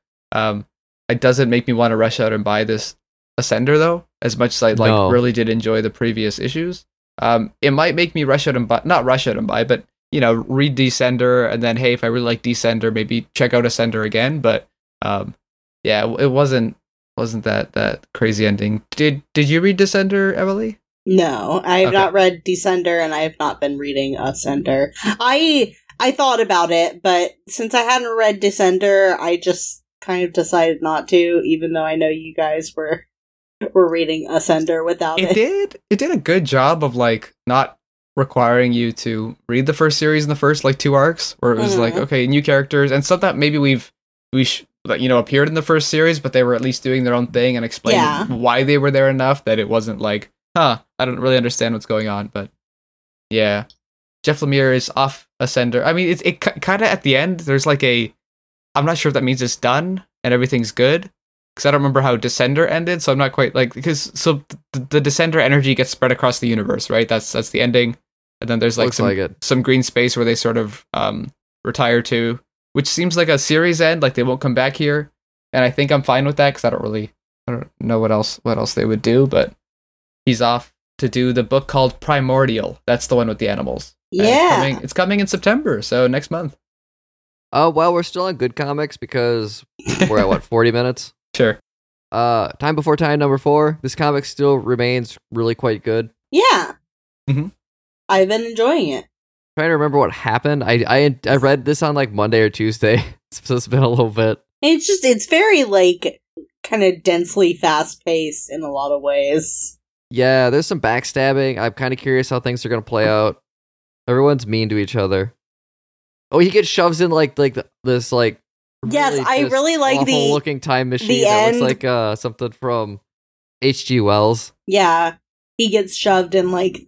Speaker 3: It doesn't make me want to rush out and buy this Ascender, though, as much as I really did enjoy the previous issues. It might make me not rush out and buy, but read Descender, and then, hey, if I really like Descender, maybe check out Ascender again. But yeah, it wasn't that crazy ending. Did you read Descender, Emily?
Speaker 1: No, I have not read Descender, and I have not been reading Ascender. I thought about it, but since I hadn't read Descender, I just kind of decided not to, even though I know you guys were reading Ascender without it.
Speaker 3: It did a good job of, like, not requiring you to read the first series in the first, like, 2 arcs, where it was like, okay, new characters, and stuff that maybe we appeared in the first series, but they were at least doing their own thing and explaining why they were there enough that it wasn't like, I don't really understand what's going on. But yeah, Jeff Lemire is off Ascender. I mean, it kind of at the end, there's like I'm not sure if that means it's done and everything's good, because I don't remember how Descender ended, so I'm not quite like, because so the Descender energy gets spread across the universe, right? That's the ending, and then there's like some green space where they sort of retire to, which seems like a series end, like they won't come back here, and I think I'm fine with that because I don't know what else they would do, but he's off to do the book called Primordial. That's the one with the animals.
Speaker 1: Yeah,
Speaker 3: it's coming in September, so next month.
Speaker 2: Oh, well, we're still on Good Comics because we're at 40 minutes.
Speaker 3: Sure.
Speaker 2: Time Before Time number 4. This comic still remains really quite good.
Speaker 1: Yeah.
Speaker 3: Mm-hmm.
Speaker 1: I've been enjoying it.
Speaker 2: I'm trying to remember what happened. I read this on like Monday or Tuesday, so it's been a little bit.
Speaker 1: It's very like kind of densely fast paced in a lot of ways.
Speaker 2: Yeah, there's some backstabbing. I'm kind of curious how things are going to play out. Everyone's mean to each other. Oh, he gets shoves in like this like.
Speaker 1: Yes,
Speaker 2: really
Speaker 1: I really like the
Speaker 2: looking time machine that looks like something from H.G. Wells.
Speaker 1: Yeah, he gets shoved in like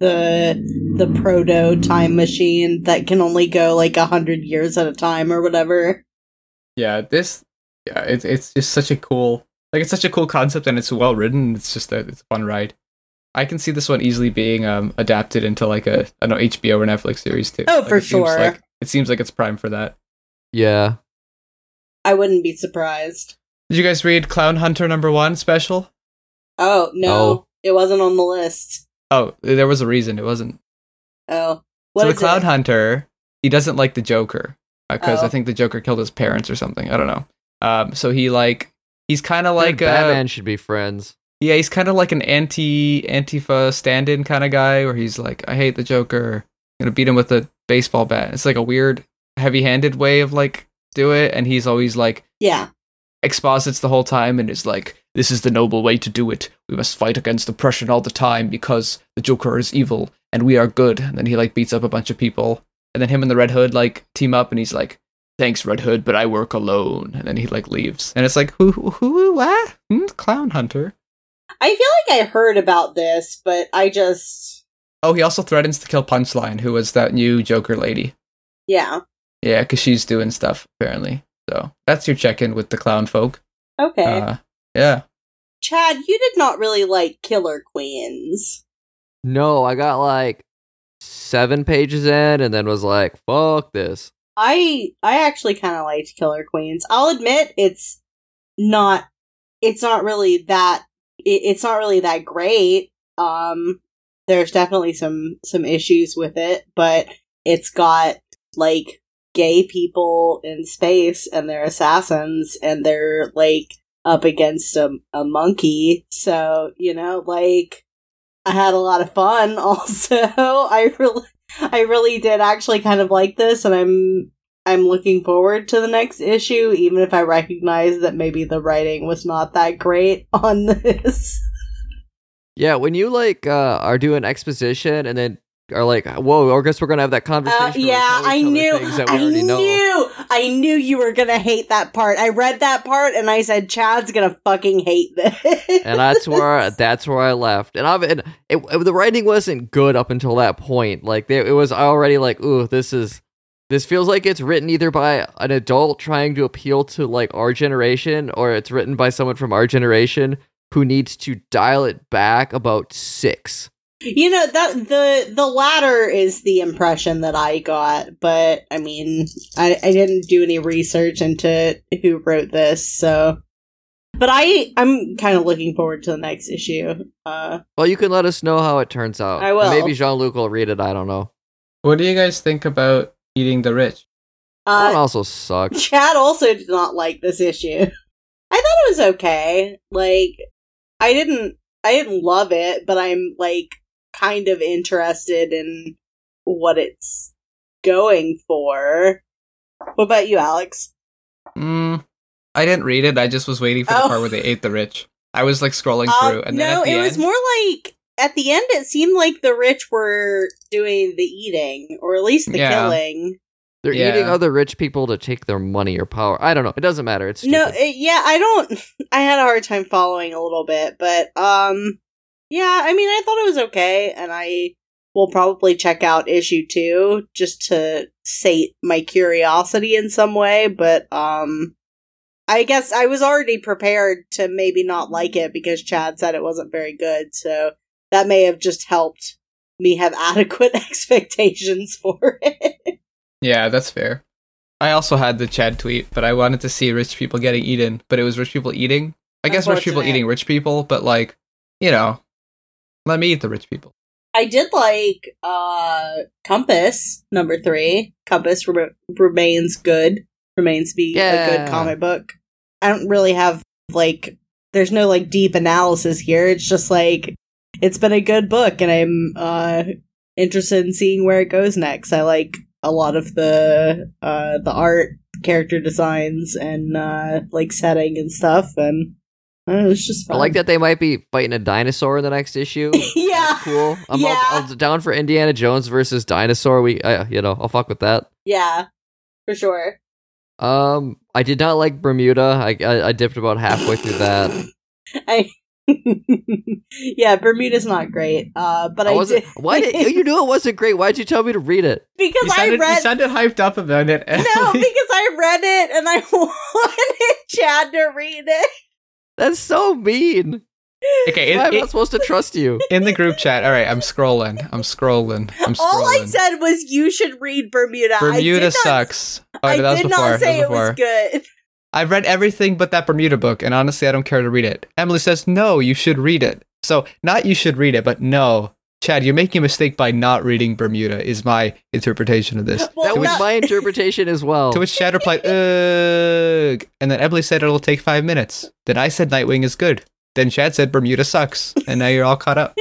Speaker 1: the proto time machine that can only go like 100 years at a time or whatever.
Speaker 3: Yeah, this Yeah, it's just such a cool, like, it's such a cool concept, and it's well written. It's just it's a fun ride. I can see this one easily being adapted into like a, I don't know, HBO or Netflix series too.
Speaker 1: Oh,
Speaker 3: like,
Speaker 1: for sure.
Speaker 3: It seems like it's prime for that.
Speaker 2: Yeah.
Speaker 1: I wouldn't be surprised.
Speaker 3: Did you guys read Clown Hunter #1 special?
Speaker 1: Oh, no. It wasn't on the list.
Speaker 3: Oh, there was a reason it wasn't.
Speaker 1: Oh.
Speaker 3: So the Clown Hunter, he doesn't like the Joker because I think the Joker killed his parents or something. I don't know. So he's kind of like
Speaker 2: Batman should be friends.
Speaker 3: Yeah, he's kind of like an Antifa stand-in kind of guy, where he's like, I hate the Joker. I'm gonna beat him with a baseball bat. It's like a weird, heavy-handed way of like do it, and he's always like, exposits the whole time, and is like, this is the noble way to do it. We must fight against oppression all the time because the Joker is evil and we are good. And then he like beats up a bunch of people, and then him and the Red Hood like team up, and he's like, thanks, Red Hood, but I work alone. And then he like leaves, and it's like, who, what? Clown Hunter.
Speaker 1: I feel like I heard about this, but I just...
Speaker 3: Oh, he also threatens to kill Punchline, who was that new Joker lady.
Speaker 1: Yeah.
Speaker 3: Yeah, because she's doing stuff, apparently. So, that's your check-in with the clown folk.
Speaker 1: Okay.
Speaker 3: Yeah.
Speaker 1: Chad, you did not really like Killer Queens.
Speaker 2: No, I got like 7 pages in and then was like, fuck this.
Speaker 1: I actually kind of liked Killer Queens. I'll admit it's not really that great. There's definitely some issues with it, but it's got like gay people in space and they're assassins and they're like up against a monkey. So, you know, like I had a lot of fun also. I really did actually kind of like this, and I'm looking forward to the next issue, even if I recognize that maybe the writing was not that great on this.
Speaker 2: Yeah, when you like are doing exposition and then are like, whoa, I guess we're gonna have that conversation.
Speaker 1: Yeah, I knew you were gonna hate that part. I read that part and I said, Chad's gonna fucking hate this.
Speaker 2: And that's where I left. And the writing wasn't good up until that point. Like it was already like, ooh, this feels like it's written either by an adult trying to appeal to like our generation, or it's written by someone from our generation who needs to dial it back about 6.
Speaker 1: You know, that the latter is the impression that I got, but I mean, I didn't do any research into who wrote this, so. But I'm kind of looking forward to the next issue.
Speaker 2: Well, you can let us know how it turns out.
Speaker 1: I will.
Speaker 2: Maybe Jean-Luc will read it, I don't know.
Speaker 3: What do you guys think about Eating the Rich?
Speaker 2: That one also sucked.
Speaker 1: Chad also did not like this issue. I thought it was okay. Like, I didn't love it, but I'm like kind of interested in what it's going for. What about you, Alex?
Speaker 3: I didn't read it. I just was waiting for the part where they ate the rich. I was like scrolling through, and then at the end,
Speaker 1: was more like at the end. It seemed like the rich were doing the eating, or at least the killing.
Speaker 2: They're eating other rich people to take their money or power. I don't know. It doesn't matter. It's stupid.
Speaker 1: No. I had a hard time following a little bit, but yeah. I mean, I thought it was okay, and I will probably check out issue 2 just to sate my curiosity in some way. But I guess I was already prepared to maybe not like it because Chad said it wasn't very good, so that may have just helped me have adequate expectations for it.
Speaker 3: Yeah, that's fair. I also had the Chad tweet, but I wanted to see rich people getting eaten, but it was rich people eating. I guess rich people eating rich people, but like, you know, let me eat the rich people.
Speaker 1: I did like Compass #3. Compass remains good. Remains to be a good comic book. I don't really have like, there's no like deep analysis here. It's just like, it's been a good book, and I'm interested in seeing where it goes next. I like a lot of the art, character designs, and like setting and stuff, and it's just fun.
Speaker 2: I like that they might be fighting a dinosaur in the next issue.
Speaker 1: Yeah,
Speaker 2: that's cool. I'm down for Indiana Jones versus dinosaur. I'll fuck with that.
Speaker 1: Yeah, for sure.
Speaker 2: I did not like Bermuda. I dipped about halfway through that.
Speaker 1: Yeah, Bermuda's not great. But I did.
Speaker 2: Why did you knew it wasn't great? Why'd you tell me to read it?
Speaker 1: Because
Speaker 3: you sounded hyped up about it.
Speaker 1: No, because I read it and I wanted Chad to read it.
Speaker 2: That's so mean.
Speaker 3: Okay,
Speaker 2: why am I supposed to trust you?
Speaker 3: In the group chat, all right, I'm scrolling.
Speaker 1: All I said was you should read Bermuda.
Speaker 3: Bermuda sucks.
Speaker 1: I did not say it was good.
Speaker 3: I've read everything but that Bermuda book, and honestly, I don't care to read it. Emily says, no, you should read it. So, not you should read it, but no. Chad, you're making a mistake by not reading Bermuda, is my interpretation of this.
Speaker 2: Well, that was my interpretation as well.
Speaker 3: To which Chad replied, ugh. And then Emily said it'll take 5 minutes. Then I said Nightwing is good. Then Chad said Bermuda sucks. And now you're all caught up.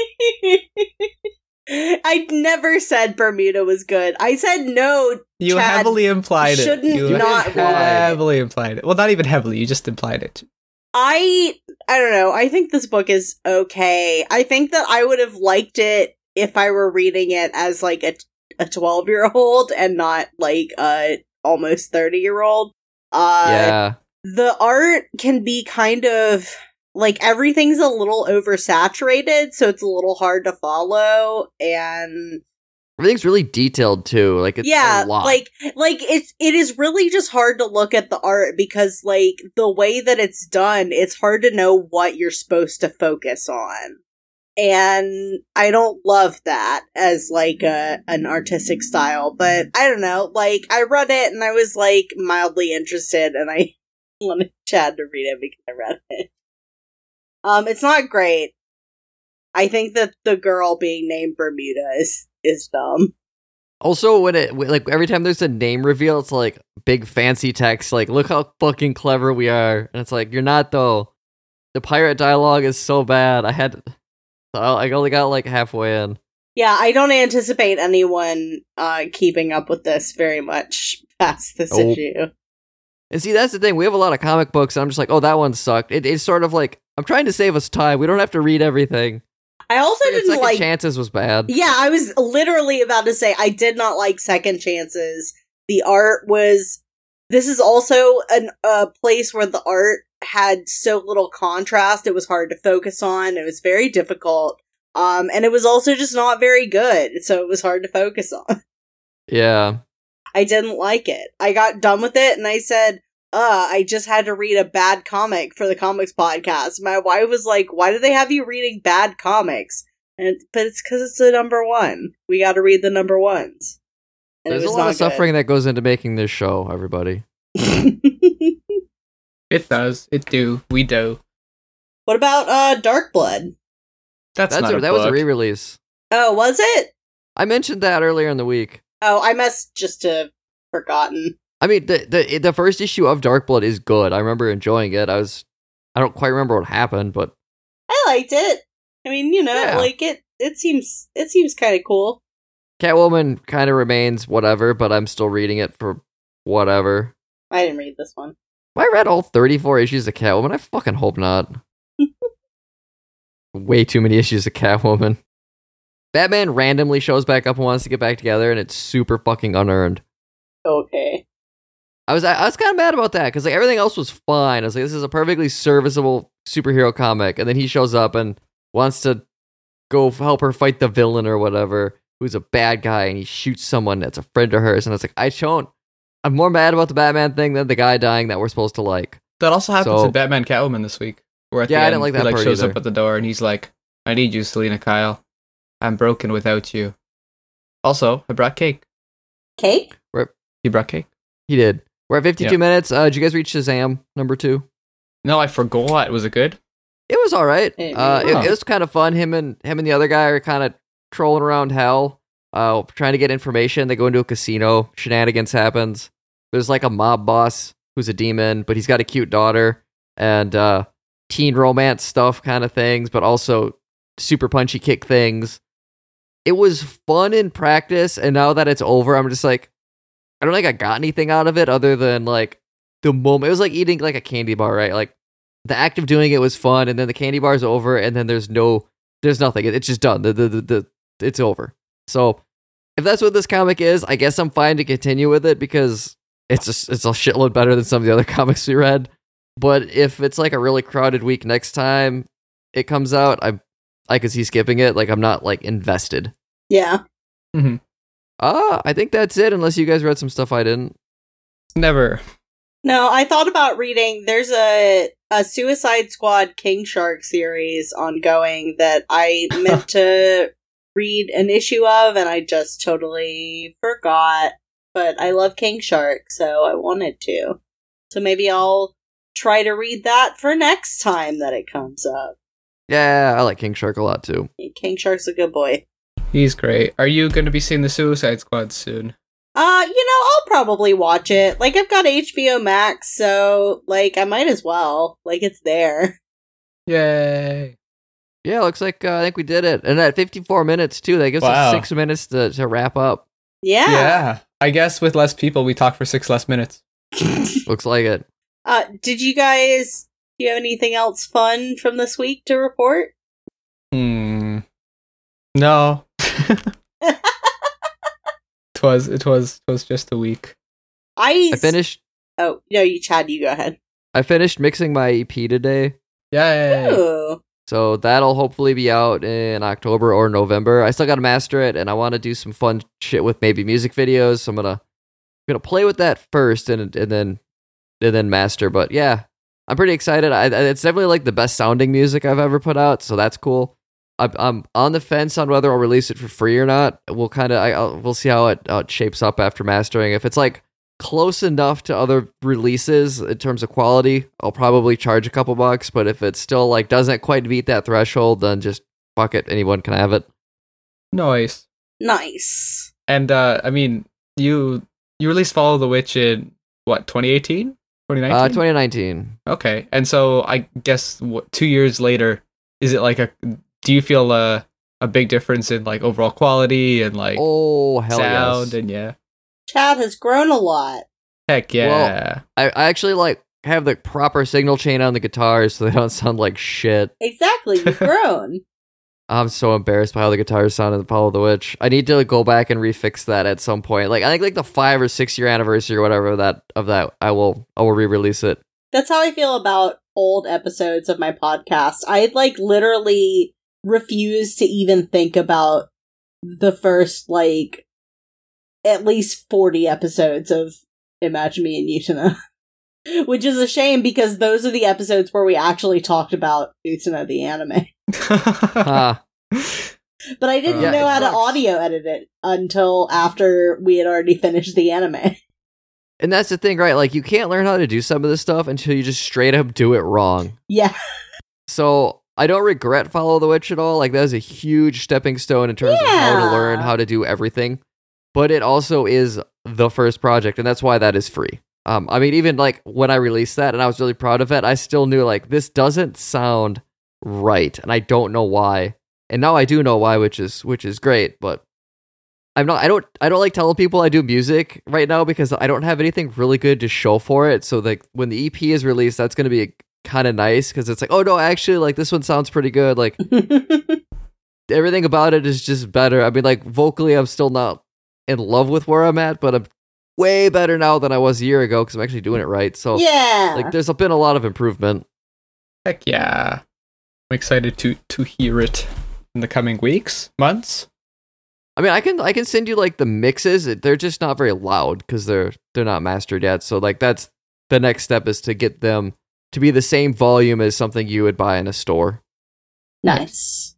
Speaker 1: I never said Bermuda was good. I said no.
Speaker 3: You
Speaker 1: Chad
Speaker 3: heavily implied it.
Speaker 1: You
Speaker 3: heavily implied it. Well, not even heavily. You just implied it.
Speaker 1: I don't know. I think this book is okay. I think that I would have liked it if I were reading it as like a 12-year-old and not like a almost 30-year-old.
Speaker 2: Yeah.
Speaker 1: The art can be kind of like everything's a little oversaturated, so it's a little hard to follow, and
Speaker 2: everything's really detailed too. Like it's a lot.
Speaker 1: like it is really just hard to look at the art because like the way that it's done, it's hard to know what you're supposed to focus on. And I don't love that as like an artistic style, but I don't know, like I read it and I was like mildly interested and I wanted Chad to read it because I read it. It's not great. I think that the girl being named Bermuda is dumb.
Speaker 2: Also, when like every time there's a name reveal, it's like big fancy text, like look how fucking clever we are, and it's like you're not though. The pirate dialogue is so bad. I only got like halfway in.
Speaker 1: Yeah, I don't anticipate anyone keeping up with this very much past this issue.
Speaker 2: And see, that's the thing. We have a lot of comic books, and I'm just like, oh, that one sucked. It's sort of like I'm trying to save us time. We don't have to read everything.
Speaker 1: I also didn't like
Speaker 2: Chances was bad.
Speaker 1: Yeah, I was literally about to say I did not like Second Chances. The art was. This is also a place where the art had so little contrast. It was hard to focus on. It was very difficult. And it was also just not very good. So it was hard to focus on.
Speaker 2: Yeah.
Speaker 1: I didn't like it. I got done with it and I said, I just had to read a bad comic for the comics podcast. My wife was like, why do they have you reading bad comics? But it's because it's the number one. We got to read the number ones. And
Speaker 2: there's a lot of suffering that goes into making this show, everybody.
Speaker 3: It does. It do. We do.
Speaker 1: What about Dark Blood?
Speaker 3: That
Speaker 2: was a re-release.
Speaker 1: Oh, was it?
Speaker 2: I mentioned that earlier in the week.
Speaker 1: Oh, I must just have forgotten.
Speaker 2: I mean, the first issue of Dark Blood is good. I remember enjoying it. I don't quite remember what happened, but
Speaker 1: I liked it. I mean, like it seems kind of cool.
Speaker 2: Catwoman kind of remains whatever, but I'm still reading it for whatever.
Speaker 1: I didn't read this one.
Speaker 2: Have I read all 34 issues of Catwoman? I fucking hope not. Way too many issues of Catwoman. Batman randomly shows back up and wants to get back together, and it's super fucking unearned.
Speaker 1: Okay.
Speaker 2: I was kind of mad about that, because like everything else was fine. I was like, this is a perfectly serviceable superhero comic, and then he shows up and wants to go help her fight the villain or whatever, who's a bad guy, and he shoots someone that's a friend of hers, and it's like, I'm more mad about the Batman thing than the guy dying that we're supposed to like.
Speaker 3: That also happens in Batman Catwoman this week. Where at the end,
Speaker 2: I didn't like that
Speaker 3: he
Speaker 2: part
Speaker 3: shows
Speaker 2: either.
Speaker 3: up at the door and he's like, I need you, Selena Kyle. I'm broken without you. Also, I brought cake.
Speaker 1: Cake?
Speaker 3: He brought cake.
Speaker 2: He did. We're at 52 minutes. Did you guys reach Shazam number 2?
Speaker 3: No, I forgot. Was it good?
Speaker 2: It was all right. It was kind of fun. Him and the other guy are kind of trolling around hell, trying to get information. They go into a casino. Shenanigans happens. There's like a mob boss who's a demon, but he's got a cute daughter, and teen romance stuff kind of things, but also super punchy kick things. It was fun in practice, and now that it's over, I'm just like, I don't think I got anything out of it other than like the moment. It was like eating like a candy bar, right? Like the act of doing it was fun, and then the candy bar's over, and then there's nothing. It's just done. It's over. So if that's what this comic is, I guess I'm fine to continue with it because it's a shitload better than some of the other comics we read. But if it's like a really crowded week next time, it comes out, I could see skipping it. Like, I'm not like invested.
Speaker 1: Yeah.
Speaker 3: Mm-hmm.
Speaker 2: I think that's it. Unless you guys read some stuff I didn't.
Speaker 3: Never.
Speaker 1: No, I thought about reading. There's a Suicide Squad King Shark series ongoing that I meant to read an issue of, and I just totally forgot. But I love King Shark, so I wanted to. So maybe I'll try to read that for next time that it comes up.
Speaker 2: Yeah, I like King Shark a lot too.
Speaker 1: King Shark's a good boy.
Speaker 3: He's great. Are you going to be seeing the Suicide Squad soon?
Speaker 1: I'll probably watch it. Like, I've got HBO Max, so, like, I might as well. Like, it's there.
Speaker 3: Yay.
Speaker 2: Yeah, looks like I think we did it. And at 54 minutes, too. That gives us 6 minutes to wrap up.
Speaker 1: Yeah.
Speaker 3: Yeah. I guess with less people, we talk for 6 less minutes.
Speaker 2: Looks like it.
Speaker 1: Do you have anything else fun from this week to report?
Speaker 3: No. It was just a week.
Speaker 2: I finished.
Speaker 1: Oh no, Chad, you go ahead.
Speaker 2: I finished mixing my EP today.
Speaker 3: Yay!
Speaker 1: Ooh.
Speaker 2: So that'll hopefully be out in October or November. I still got to master it, and I want to do some fun shit with maybe music videos. So I'm gonna play with that first, and then master. But yeah, I'm pretty excited. It's definitely like the best sounding music I've ever put out, so that's cool. I'm on the fence on whether I'll release it for free or not. We'll see how it shapes up after mastering. If it's like close enough to other releases in terms of quality, I'll probably charge a couple bucks. But if it still like doesn't quite meet that threshold, then just fuck it. Anyone can have it.
Speaker 3: Nice.
Speaker 1: And
Speaker 3: I mean, you released Follow the Witch in what, 2018? 2019?
Speaker 2: 2019.
Speaker 3: Okay, and so I guess 2 years later, is it like do you feel a big difference in like overall quality and like
Speaker 2: hell
Speaker 3: sound
Speaker 2: yes.
Speaker 3: and yeah?
Speaker 1: Chad has grown a lot.
Speaker 3: Heck yeah.
Speaker 2: Well, I actually like have the proper signal chain on the guitars so they don't sound like shit.
Speaker 1: Exactly, you've grown.
Speaker 2: I'm so embarrassed by how the guitars sound in Follow the Witch. I need to go back and refix that at some point. Like I think like the 5 or 6 year anniversary or whatever of that I will re-release it.
Speaker 1: That's how I feel about old episodes of my podcast. I like literally refuse to even think about the first like at least 40 episodes of Imagine Me and Utena. Which is a shame because those are the episodes where we actually talked about Utena the anime. But I didn't know how to audio edit it until after we had already finished the anime.
Speaker 2: And that's the thing, right? Like, you can't learn how to do some of this stuff until you just straight up do it wrong.
Speaker 1: Yeah.
Speaker 2: So, I don't regret Follow the Witch at all. Like, that was a huge stepping stone in terms of how to learn how to do everything. But it also is the first project, and that's why that is free. I mean, even, like, when I released that, and I was really proud of it, I still knew, like, this doesn't sound right, and I don't know why. And now I do know why, which is great, but I don't like telling people I do music right now because I don't have anything really good to show for it. So like when the EP is released, that's going to be kind of nice because it's like, oh no, actually like this one sounds pretty good. Like everything about it is just better. I mean, like vocally, I'm still not in love with where I'm at, but I'm way better now than I was a year ago because I'm actually doing it right. So
Speaker 1: yeah,
Speaker 2: like there's been a lot of improvement.
Speaker 3: Heck yeah. I'm excited to hear it in the coming weeks, months.
Speaker 2: I mean, I can send you like the mixes. They're just not very loud because they're not mastered yet. So like that's the next step is to get them to be the same volume as something you would buy in a store.
Speaker 1: Nice.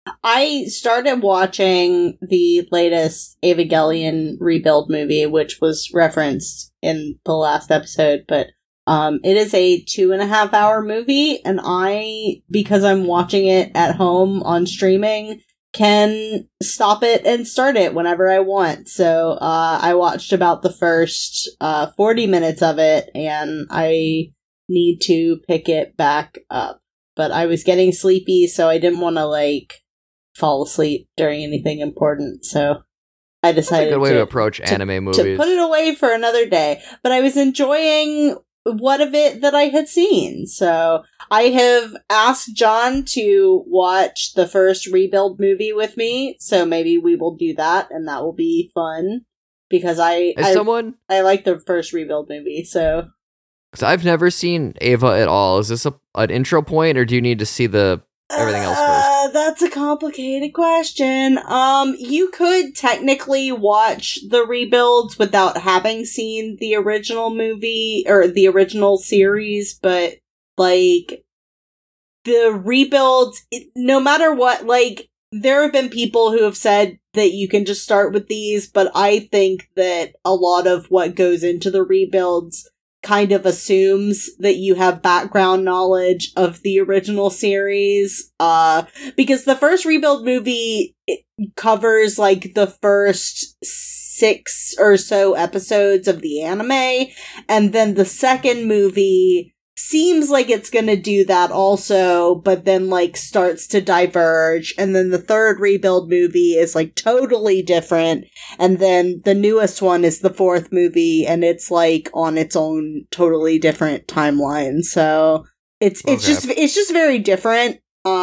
Speaker 1: I started watching the latest Evangelion Rebuild movie, which was referenced in the last episode, but it is a 2.5 hour movie, and because I'm watching it at home on streaming, can stop it and start it whenever I want. So I watched about the first 40 minutes of it, and I need to pick it back up. But I was getting sleepy, so I didn't want to like fall asleep during anything important. So I decided
Speaker 2: that's a good way to approach anime movies.
Speaker 1: To put it away for another day. But I was enjoying what of it that I had seen. So I have asked John to watch the first Rebuild movie with me. So maybe we will do that, and that will be fun because I like the first Rebuild movie. So
Speaker 2: because I've never seen Eva at all. Is this an intro point, or do you need to see the everything else first?
Speaker 1: That's a complicated question. You could technically watch the rebuilds without having seen the original movie or the original series, but like the rebuilds, no matter what, like there have been people who have said that you can just start with these, but I think that a lot of what goes into the rebuilds kind of assumes that you have background knowledge of the original series, because the first rebuild movie covers like the first 6 or so episodes of the anime, and then the second movie seems like it's gonna do that also, but then like starts to diverge, and then the third rebuild movie is like totally different, and then the newest one is the fourth movie, and it's like on its own totally different timeline. So it's just very different.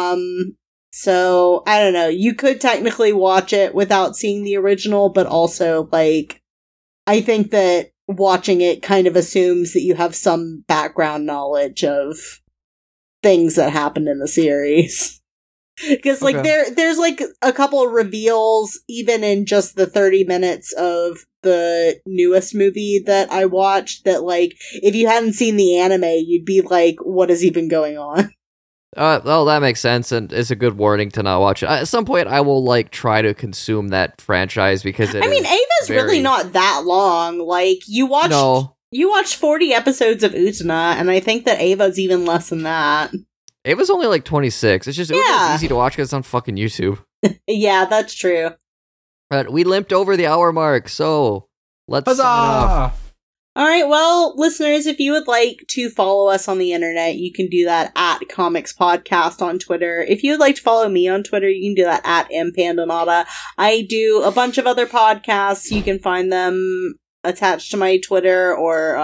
Speaker 1: So I don't know. You could technically watch it without seeing the original, but also like I think that watching it kind of assumes that you have some background knowledge of things that happened in the series. Because like there's like a couple of reveals even in just the 30 minutes of the newest movie that I watched that like if you hadn't seen the anime you'd be like, what is even going on?
Speaker 2: Well, that makes sense, and it's a good warning to not watch it. At some point, I will like try to consume that franchise because
Speaker 1: Ava's really not that long. Like you watched 40 episodes of Utena, and I think that Ava's even less than that.
Speaker 2: Ava's only like 26. It was easy to watch because it's on fucking YouTube.
Speaker 1: Yeah, that's true.
Speaker 2: But we limped over the hour mark, so let's sign off.
Speaker 1: All right, well, listeners, if you would like to follow us on the internet, you can do that at Comics Podcast on Twitter. If you would like to follow me on Twitter, you can do that at mpandanata. I do a bunch of other podcasts. You can find them attached to my Twitter, or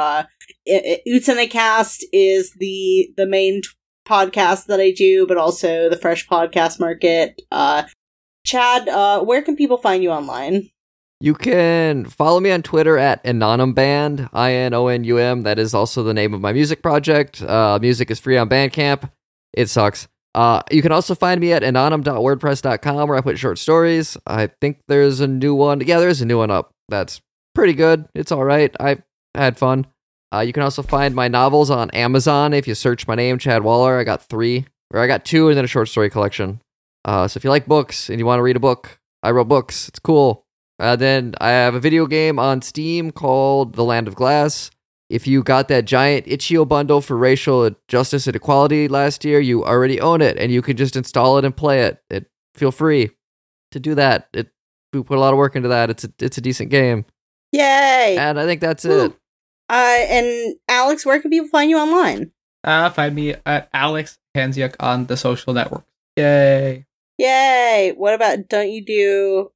Speaker 1: Utsenacast is the main podcast that I do, but also the Fresh Podcast Market. Chad, where can people find you online?
Speaker 2: You can follow me on Twitter at InonumBand, INONUM. That is also the name of my music project. Music is free on Bandcamp. It sucks. You can also find me at anonum.wordpress.com where I put short stories. I think there's a new one. Yeah, there's a new one up. That's pretty good. It's all right. I had fun. You can also find my novels on Amazon. If you search my name, Chad Waller, I got 2 and then a short story collection. So if you like books and you want to read a book, I wrote books. It's cool. Then I have a video game on Steam called The Land of Glass. If you got that giant Itch.io bundle for racial justice and equality last year, you already own it, and you can just install it and play it. Feel free to do that. We put a lot of work into that. It's a decent game.
Speaker 1: Yay!
Speaker 2: And I think that's it.
Speaker 1: And Alex, where can people find you online?
Speaker 3: Find me at Alex Hansiuk on the social network. Yay!
Speaker 1: Yay! What about, don't you do...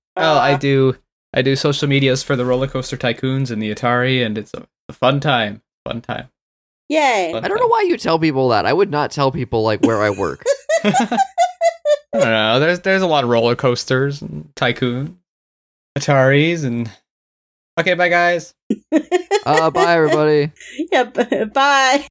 Speaker 3: I do social medias for the Roller Coaster Tycoons and the Atari, and it's a fun time.
Speaker 1: Yay!
Speaker 2: I don't know why you tell people that. I would not tell people like where I work.
Speaker 3: I don't know. There's a lot of roller coasters and Tycoon, Ataris, and okay, bye guys.
Speaker 2: Bye everybody.
Speaker 1: Yep. Bye.